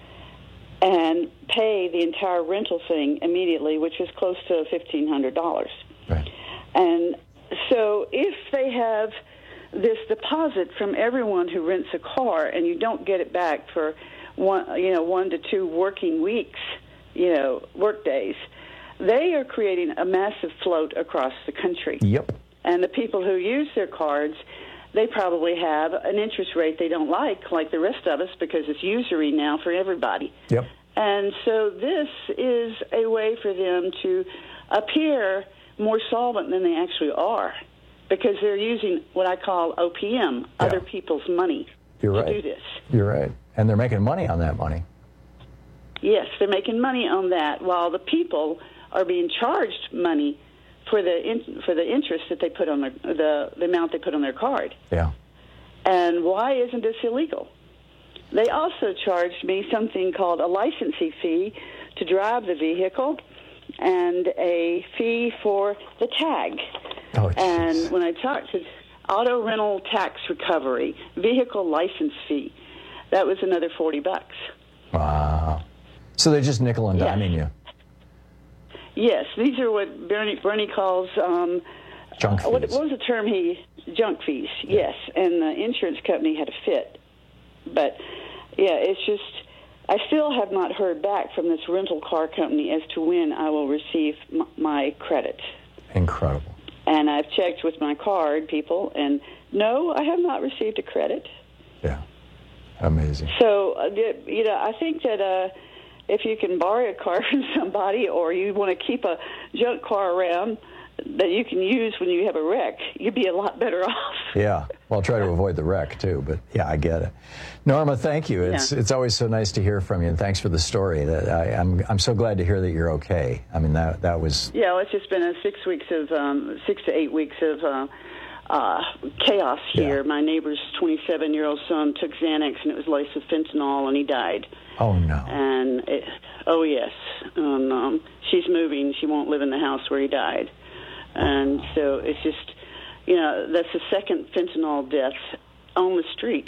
and pay the entire rental thing immediately, which was close to fifteen hundred dollars. Right. And so if they have this deposit from everyone who rents a car and you don't get it back for one, you know, one to two working weeks, you know, work days, they are creating a massive float across the country. Yep. And the people who use their cards, they probably have an interest rate they don't like, like the rest of us, because it's usury now for everybody. Yep. And so this is a way for them to appear more solvent than they actually are, because they're using what I call O P M, yeah. other people's money, You're to right. do this. You're right. And they're making money on that money. Yes, they're making money on that, while the people are being charged money for the in, for the interest that they put on their the, the amount they put on their card. Yeah. And why isn't this illegal? They also charged me something called a licensing fee to drive the vehicle and a fee for the tag. Oh, and when I talked to auto rental tax recovery, vehicle license fee, that was another forty bucks. Wow. So they're just nickel and Yes. diming you. Yes, these are what Bernie, Bernie calls um, junk fees. Uh, what, what was the term he junk fees? Yes, and the insurance company had a fit. But yeah, it's just I still have not heard back from this rental car company as to when I will receive m- my credit. Incredible. And I've checked with my card people, and no, I have not received a credit. Yeah, amazing. So uh, you know, I think that. Uh, If you can borrow a car from somebody, or you want to keep a junk car around that you can use when you have a wreck, you'd be a lot better off. Yeah, well, I'll try to avoid the wreck, too, but yeah, I get it. Norma, thank you. It's Yeah. it's always so nice to hear from you, and thanks for the story. That I, I'm I'm so glad to hear that you're okay. I mean, that that was... Yeah, well, it's just been a six weeks of, um, six to eight weeks of uh, uh, chaos here. Yeah. My neighbor's twenty-seven-year-old son took Xanax, and it was laced with fentanyl, and he died. Oh, no. And, it, oh, yes. Um, um, she's moving. She won't live in the house where he died. And so it's just, you know, that's the second fentanyl death on the street.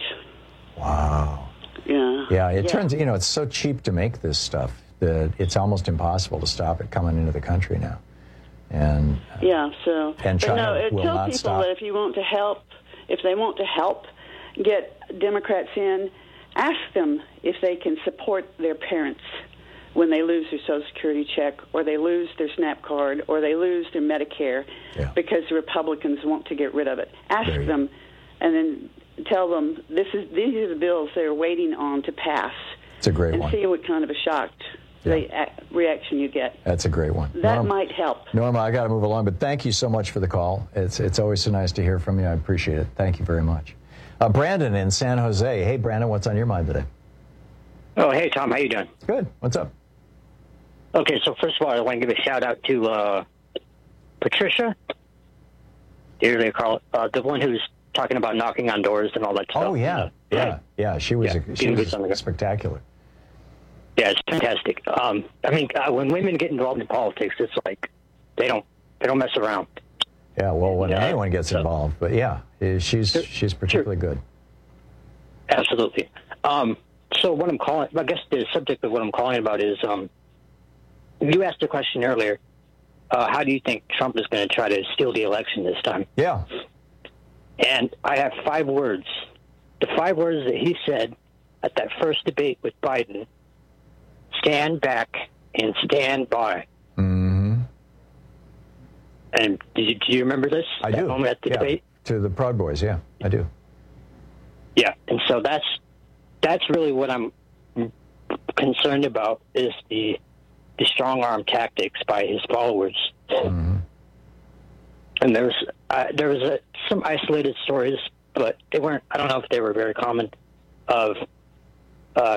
Wow. Yeah. Yeah, it yeah. turns, you know, it's so cheap to make this stuff that it's almost impossible to stop it coming into the country now. And Yeah, so. And but China no, it will tell not people stop. that if you want to help, if they want to help get Democrats in, ask them if they can support their parents when they lose their Social Security check, or they lose their SNAP card, or they lose their Medicare, yeah. because the Republicans want to get rid of it. Ask Very them, and then tell them this is these are the bills they're waiting on to pass. It's a great and one. see what kind of a shocked Yeah. re- reaction you get. That's a great one. That Norma, might help. Norma, I got to move along, but thank you so much for the call. It's it's always so nice to hear from you. I appreciate it. Thank you very much. Uh, Brandon in San Jose. Hey, Brandon, what's on your mind today? Oh, hey, Tom. How you doing? Good. What's up? Okay, so first of all, I want to give a shout-out to uh, Patricia. Here's what they call it. Uh, the one who's talking about knocking on doors and all that stuff. Oh, yeah. Yeah. Yeah. She was, Yeah, a, she was spectacular. Yeah, it's fantastic. Um, I mean, uh, when women get involved in politics, it's like they don't they don't mess around. Yeah, well, when Yeah. anyone gets involved. But, yeah, eh, she's she's particularly good. Absolutely. Um, so what I'm calling, I guess the subject of what I'm calling about is, um, you asked a question earlier. Uh, how do you think Trump is going to try to steal the election this time? Yeah. And I have five words. The five words that he said at that first debate with Biden: stand back and stand by. Mm-hmm. And do you, do you remember this? I that do. moment at the yeah. debate? To the Proud Boys, yeah, I do. Yeah, and so that's that's really what I'm concerned about, is the the strong arm tactics by his followers. Mm-hmm. And there's uh, there was a, some isolated stories, but they weren't. I don't know if they were very common, of uh,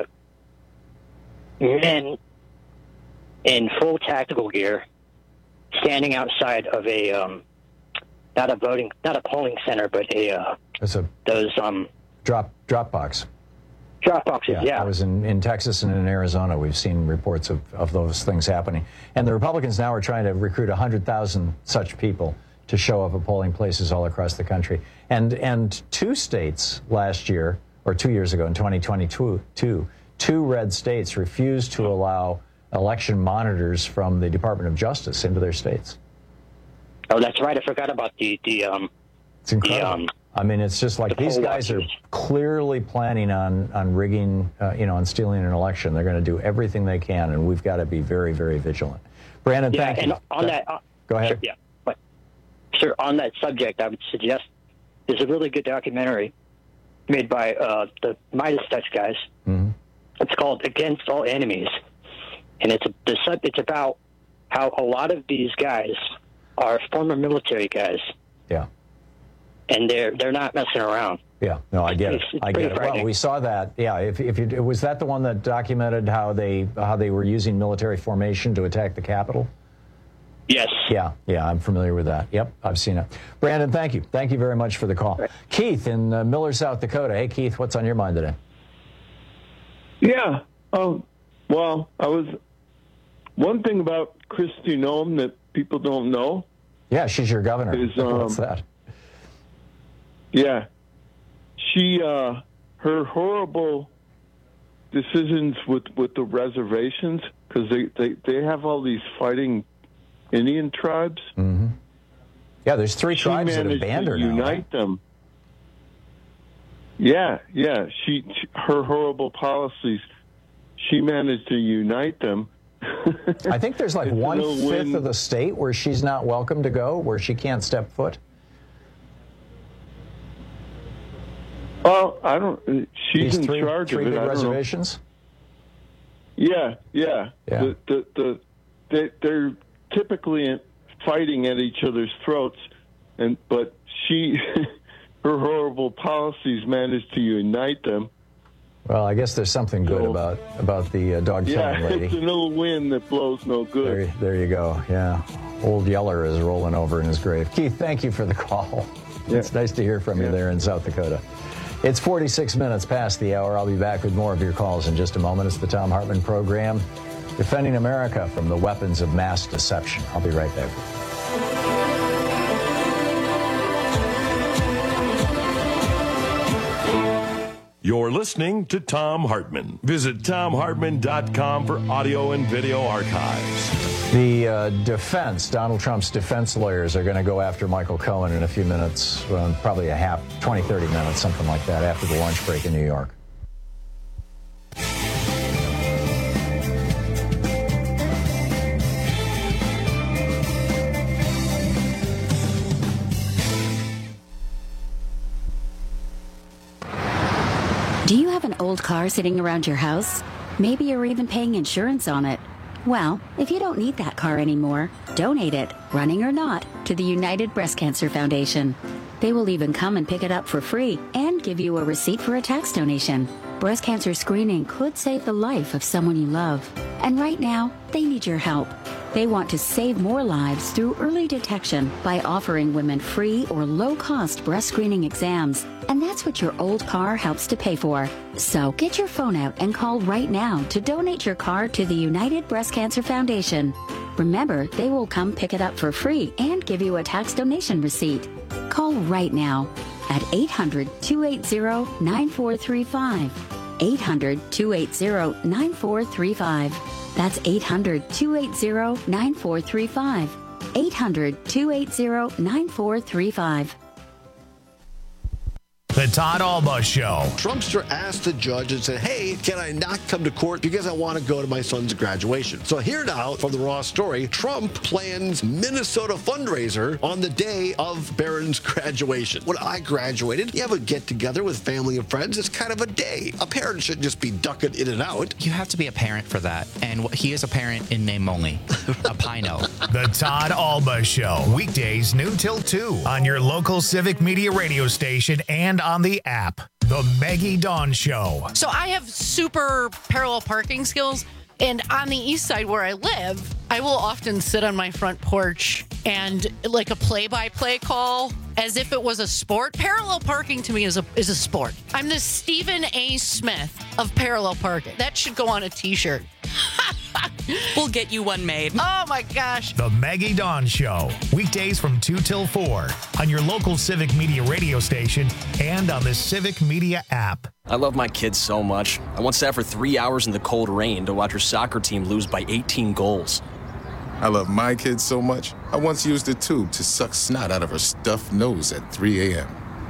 men in full tactical gear standing outside of a um, not a voting, not a polling center, but a uh, It's a those um drop drop box. drop boxes. Yeah, I was in, in Texas and in Arizona. We've seen reports of, of those things happening. And the Republicans now are trying to recruit one hundred thousand such people to show up at polling places all across the country. And and two states last year, or two years ago in twenty twenty-two, two, two red states refused to allow election monitors from the Department of Justice into their states. Oh, that's right. I forgot about the the. Um, it's incredible. The, um, I mean, it's just like these guys are clearly planning on on rigging, uh, you know, on stealing an election. They're going to do everything they can, and we've got to be very, very vigilant. Brandon, yeah, thank and you. on that, uh, Go ahead. Sure, yeah, but sir, on that subject, I would suggest there's a really good documentary made by uh, the Midas Touch guys. Mm-hmm. It's called Against All Enemies, and it's a, the sub, it's about how a lot of these guys are former military guys. Yeah. And they're they're not messing around. Yeah, no, I get it. It's, it's I get it. Well, we saw that. Yeah, if if you was that the one that documented how they how they were using military formation to attack the Capitol? Yes. Yeah, yeah, I'm familiar with that. Yep, I've seen it. Brandon, thank you. Thank you very much for the call. Right. Keith in uh, Miller, South Dakota. Hey, Keith, what's on your mind today? Yeah. Um. Well, I was one thing about Kristi Noem that people don't know. Yeah, she's your governor. Is, um, what's that? Yeah, she uh, her horrible decisions with, with the reservations, because they, they, they have all these fighting Indian tribes. Mm-hmm. Yeah, there's three she tribes that have banned her now. Unite right? them. Yeah, yeah. She, she her horrible policies. She managed to unite them. I think there's like one fifth win. of the state where she's not welcome to go, where she can't step foot. Well, I don't. She's These in three, charge three of it. big I don't reservations. Know. Yeah, yeah. yeah. The, the, the, they, they're typically fighting at each other's throats, and but she, her horrible policies managed to unite them. Well, I guess there's something good so, about about the uh, dog killing yeah, lady. It's a little wind that blows no good. There, there you go. Yeah, old Yeller is rolling over in his grave. Keith, thank you for the call. Yeah. It's nice to hear from yeah. you there in South Dakota. It's forty-six minutes past the hour. I'll be back with more of your calls in just a moment. It's the Thom Hartmann Program, defending America from the weapons of mass deception. I'll be right back. You're listening to Thom Hartmann. Visit thom hartmann dot com for audio and video archives. The uh, defense, Donald Trump's defense lawyers are going to go after Michael Cohen in a few minutes, well, probably a half, twenty, thirty minutes, something like that, after the lunch break in New York. Do you have an old car sitting around your house? Maybe you're even paying insurance on it. Well, if you don't need that car anymore, donate it, running or not, to the United Breast Cancer Foundation. They will even come and pick it up for free and give you a receipt for a tax donation. Breast cancer screening could save the life of someone you love. And right now, they need your help. They want to save more lives through early detection by offering women free or low-cost breast screening exams. And that's what your old car helps to pay for. So get your phone out and call right now to donate your car to the United Breast Cancer Foundation. Remember, they will come pick it up for free and give you a tax donation receipt. Call right now at eight hundred, two eight zero, nine four three five. eight hundred, two eight zero, nine four three five. That's eight hundred, two eight zero, nine four three five. eight hundred, two eight zero, nine four three five. The Todd Alba Show. Trumpster asked the judge and said, hey, can I not come to court because I want to go to my son's graduation? So here now from the Raw story, Trump plans Minnesota fundraiser on the day of Barron's graduation. When I graduated, you have a get-together with family and friends. It's kind of a day. A parent shouldn't just be ducking in and out. You have to be a parent for that. And he is a parent in name only. A Pino. The Todd Alba Show. Weekdays noon till two on your local Civic Media radio station and on the app. The Maggie Dawn Show. So I have super parallel parking skills, and on the east side where I live, I will often sit on my front porch and like a play-by-play call as if it was a sport. Parallel parking to me is a is a sport. I'm the Stephen A. Smith of parallel parking. That should go on a t-shirt. We'll get you one made. Oh, my gosh. The Maggie Dawn Show. Weekdays from two till four on your local Civic Media radio station and on the Civic Media app. I love my kids so much. I once sat for three hours in the cold rain to watch her soccer team lose by eighteen goals. I love my kids so much, I once used a tube to suck snot out of her stuffed nose at three a.m.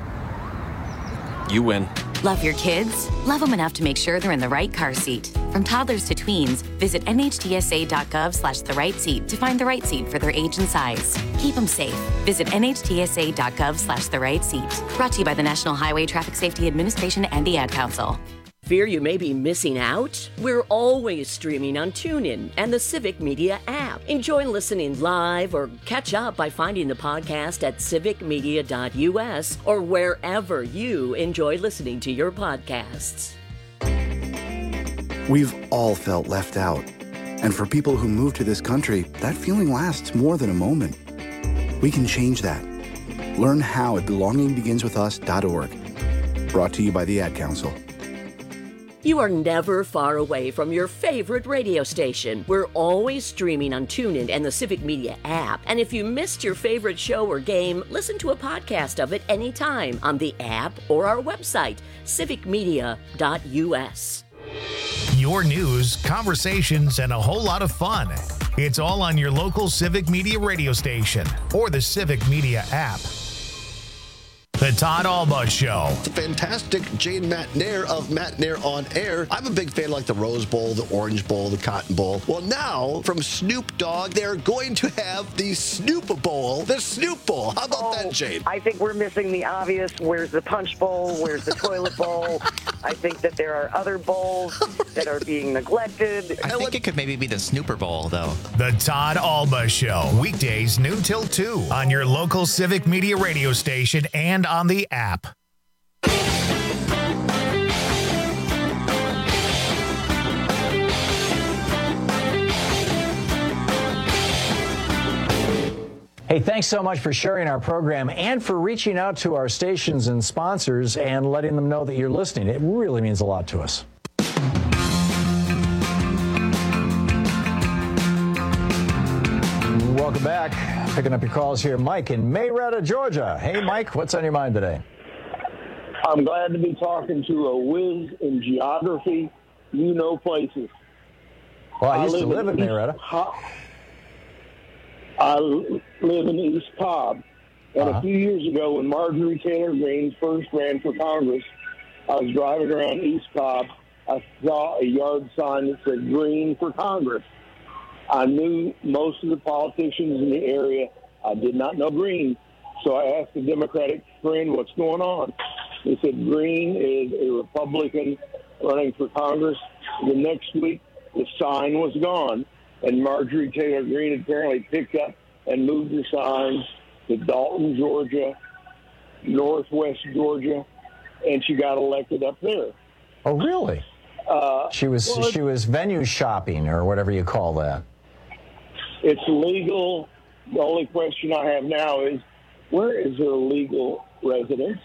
You win. Love your kids? Love them enough to make sure they're in the right car seat. From toddlers to tweens, visit nhtsa.gov slash the right seat to find the right seat for their age and size. Keep them safe. Visit nhtsa.gov slash the right seat. Brought to you by the National Highway Traffic Safety Administration and the Ad Council. Fear you may be missing out? We're always streaming on TuneIn and the Civic Media app. Enjoy listening live or catch up by finding the podcast at civic media dot u s or wherever you enjoy listening to your podcasts. We've all felt left out. And for people who move to this country, that feeling lasts more than a moment. We can change that. Learn how at belonging begins with us dot org. Brought to you by the Ad Council. You are never far away from your favorite radio station. We're always streaming on TuneIn and the Civic Media app. And if you missed your favorite show or game, listen to a podcast of it anytime on the app or our website, civic media dot u s. Your news, conversations, and a whole lot of fun. It's all on your local Civic Media radio station or the Civic Media app. The Todd Alba Show. The fantastic Jane McNair of McNair on Air. I'm a big fan of like the Rose Bowl, the Orange Bowl, the Cotton Bowl. Well, now from Snoop Dogg, they're going to have the Snoop Bowl, the Snoop Bowl. How about oh, that, Jane? I think we're missing the obvious. Where's the Punch Bowl? Where's the Toilet Bowl? I think that there are other bowls that are being neglected. I think it could maybe be the Snooper Bowl, though. The Todd Alba Show. Weekdays noon till two on your local Civic Media radio station and on the app. Hey, thanks so much for sharing our program and for reaching out to our stations and sponsors and letting them know that you're listening. It really means a lot to us. Welcome back. Picking up your calls here. Mike in Marietta, Georgia. Hey, Mike, what's on your mind today? I'm glad to be talking to a whiz in geography. You know places. Well, I used I to live in Marietta. I live in East Cobb. And Uh-huh. a few years ago, when Marjorie Taylor Greene first ran for Congress, I was driving around East Cobb. I saw a yard sign that said Green for Congress. I knew most of the politicians in the area. I did not know Green. So I asked a Democratic friend, what's going on? He said, Green is a Republican running for Congress. The next week, the sign was gone. And Marjorie Taylor Greene apparently picked up and moved the signs to Dalton, Georgia, Northwest Georgia, and she got elected up there. Oh, really? Uh, She was well, she was venue shopping or whatever you call that. It's legal. The only question I have now is, where is her legal residence?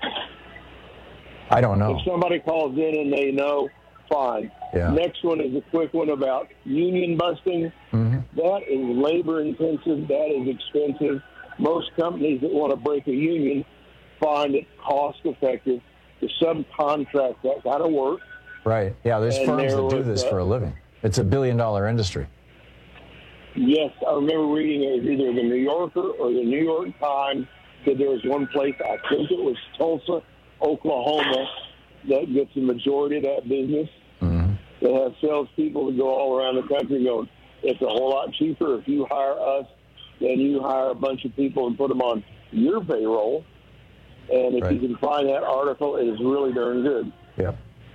I don't know. If somebody calls in and they know, fine. Yeah. Next one is a quick one about union busting. Mm-hmm. That is labor intensive. That is expensive. Most companies that want to break a union find it cost effective to subcontract that kind of work. Right. Yeah, there's And firms there that do was, this uh, for a living. It's a billion dollar industry. Yes, I remember reading it was either the New Yorker or the New York Times said there was one place, I think it was Tulsa, Oklahoma, that gets the majority of that business. Mm-hmm. They have salespeople that go all around the country going, it's a whole lot cheaper if you hire us than you hire a bunch of people and put them on your payroll. And if Right. you can find that article, it is really darn good. Yep.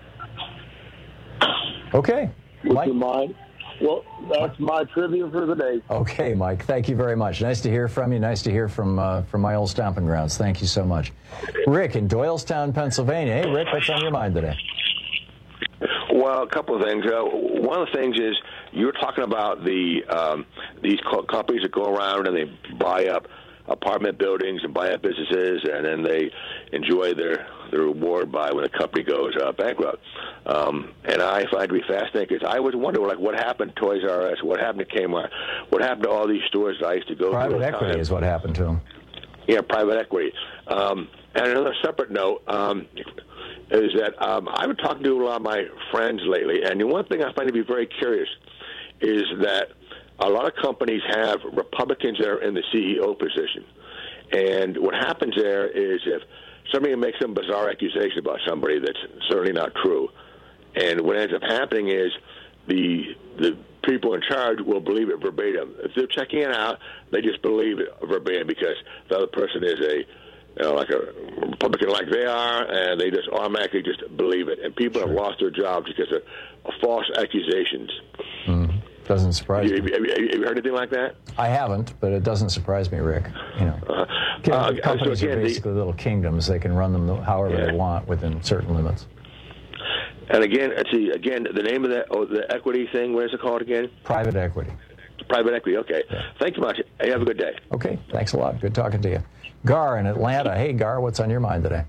Okay. Would Mike? you mind? Well, that's my trivia for the day. Okay, Mike. Thank you very much. Nice to hear from you. Nice to hear from uh, from my old stomping grounds. Thank you so much. Rick in Doylestown, Pennsylvania. Hey, Rick, what's on your mind today? Well, a couple of things. Uh, one of the things is you were talking about the um, these co- companies that go around and they buy up apartment buildings and buy up businesses, and then they enjoy their, their reward by when the company goes uh, bankrupt. Um, and I find it to be fascinating because I always wonder, like, what happened to Toys R Us? What happened to Kmart? What happened to all these stores that I used to go to? Private equity is what happened to them. Yeah, private equity. Um, and another separate note um, is that um, I've been talking to a lot of my friends lately, and the one thing I find to be very curious is that a lot of companies have Republicans that are in the C E O position. And what happens there is if somebody makes some bizarre accusation about somebody that's certainly not true, and what ends up happening is the the people in charge will believe it verbatim. If they're checking it out, they just believe it verbatim because the other person is a, you know, like a Republican like they are, and they just automatically just believe it. And people have lost their jobs because of, of false accusations. Mm. Doesn't surprise you, me. Have you, have you heard anything like that? I haven't, but it doesn't surprise me, Rick. You know, uh, companies uh, so again, are basically the, little kingdoms. They can run them however yeah. they want within certain limits. And again, let's see, again, the name of that, oh, the equity thing, what is it called again? Private equity. Private equity, okay. Yeah. Thank you much. Hey, have a good day. Okay, thanks a lot. Good talking to you. Gar in Atlanta. Hey, Gar, what's on your mind today?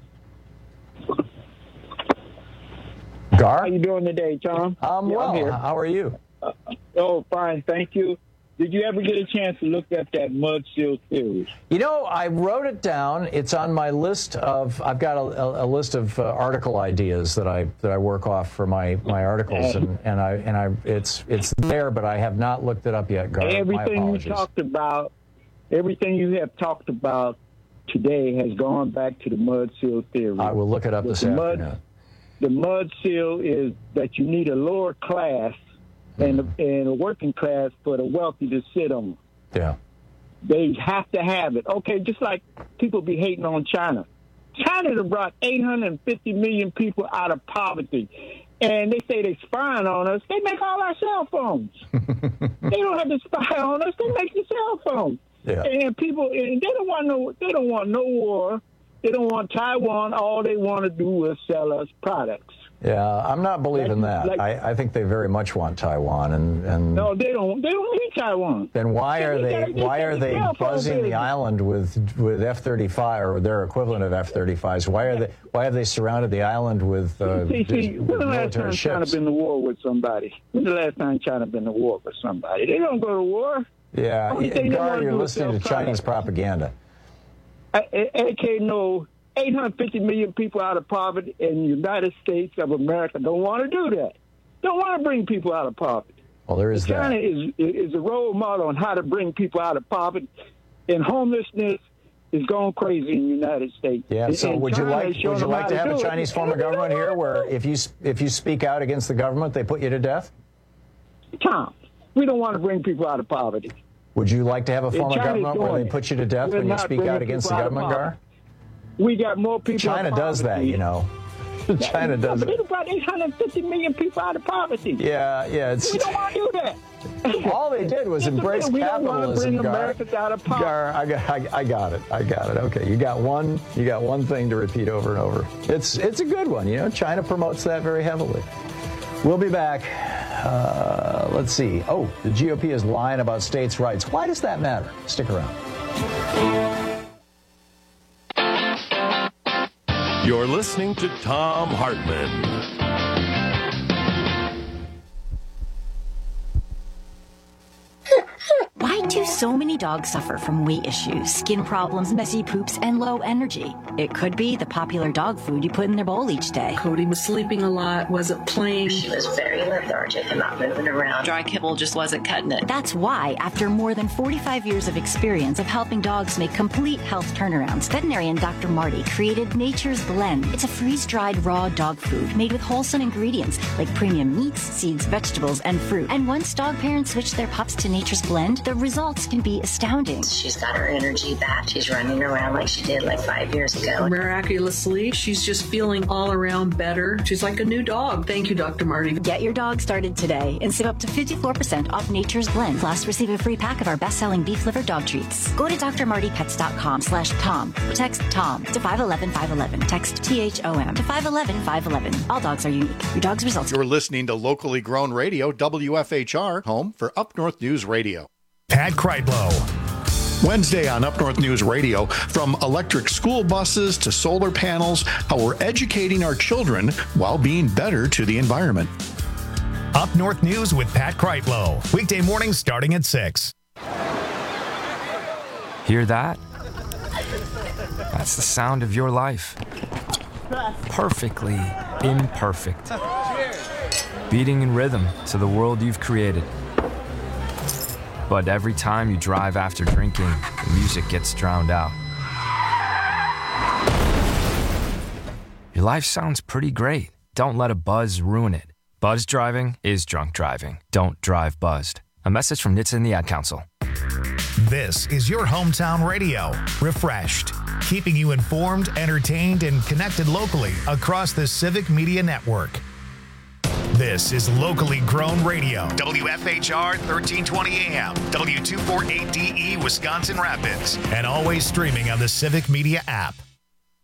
Gar? How you doing today, Tom? Um, yeah, well, I'm here. How are you? Uh, oh, fine, thank you. Did you ever get a chance to look at that mud seal theory? You know, I wrote it down. It's on my list of. I've got a, a list of uh, article ideas that I that I work off for my, my articles, and, and I and I it's it's there, but I have not looked it up yet. Gar, everything you talked about, everything you have talked about today has gone back to the mud seal theory. I will look it up this the afternoon. Mud, the mud seal is that you need a lower class. And, a, and a working class for the wealthy to sit on. Yeah. They have to have it. Okay, just like people be hating on China. China has brought eight hundred fifty million people out of poverty. And they say they're spying on us. They make all our cell phones. They don't have to spy on us. They make the cell phones. Yeah. And people, and they don't want no, they don't want no war. They don't want Taiwan. All they want to do is sell us products. Yeah, I'm not believing like, that. Like, I, I think they very much want Taiwan, and, and no, they don't. They don't need Taiwan. Then why are they why are they buzzing the island with with F thirty-five or their equivalent of F thirty-fives? Why are they why have they surrounded the island with, uh, see, see, with when the last military time ships? China been to war with somebody? When the last time China been to war with somebody? They don't go to war. Yeah, Gar, you're listening to Chinese propaganda. A K no. eight hundred fifty million people out of poverty in the United States of America don't want to do that. Don't want to bring people out of poverty. Well, there is China that. is is a role model on how to bring people out of poverty, and homelessness is going crazy in the United States. Yeah. And, So and would you China like is showing would you them like how to have a do Chinese it. form of government here, where if you if you speak out against the government, they put you to death? Tom, we don't want to bring people out of poverty. Would you like to have a form of China's government where doing they it. put you to death We're when you not speak out bringing against the people out of government, Gar? poverty. We got more people. China out does of that, poverty. you know. China does They it. brought eight hundred fifty million people out of poverty. Yeah, yeah. It's, We don't want to do that. all they did was Just a embrace minute, we don't want to capitalism, bring Gar. Americans out of poverty. Gar, I got, I, I got it. I got it. Okay, you got one. You got one thing to repeat over and over. It's, it's a good one. You know, China promotes that very heavily. We'll be back. Uh, let's see. Oh, the G O P is lying about states' rights. Why does that matter? Stick around. You're listening to Thom Hartmann. Why do so many dogs suffer from weight issues, skin problems, messy poops, and low energy? It could be the popular dog food you put in their bowl each day. Cody was sleeping a lot, wasn't playing. She was very lethargic and not moving around. Dry kibble just wasn't cutting it. That's why, after more than forty-five years of experience of helping dogs make complete health turnarounds, veterinarian Doctor Marty created Nature's Blend. It's a freeze-dried raw dog food made with wholesome ingredients like premium meats, seeds, vegetables, and fruit. And once dog parents switch their pups to Nature's Blend, the results can be astounding. She's got her energy back. She's running around like she did like five years ago. Miraculously, she's just feeling all around better. She's like a new dog. Thank you, Doctor Marty. Get your dog started today and save up to fifty-four percent off Nature's Blend. Plus, receive a free pack of our best-selling beef liver dog treats. Go to drmartypets.com slash Tom. Text Tom to five one one five one one. Text T H O M to five one one five one one. All dogs are unique. Your dog's results. You're listening to locally grown radio, W F H R, home for Up North News Radio. Pat Kreitlow, Wednesday on Up North News Radio, from electric school buses to solar panels, how we're educating our children while being better to the environment. Up North News with Pat Kreitlow. Weekday mornings starting at six. Hear that? That's the sound of your life. Perfectly imperfect. Beating in rhythm to the world you've created. But every time you drive after drinking, the music gets drowned out. Your life sounds pretty great. Don't let a buzz ruin it. Buzz driving is drunk driving. Don't drive buzzed. A message from N H T S A and the Ad Council. This is your hometown radio, refreshed, keeping you informed, entertained, and connected locally across the Civic Media Network. This is locally grown radio. W F H R thirteen twenty A M, W two forty-eight D E Wisconsin Rapids, and always streaming on the Civic Media app.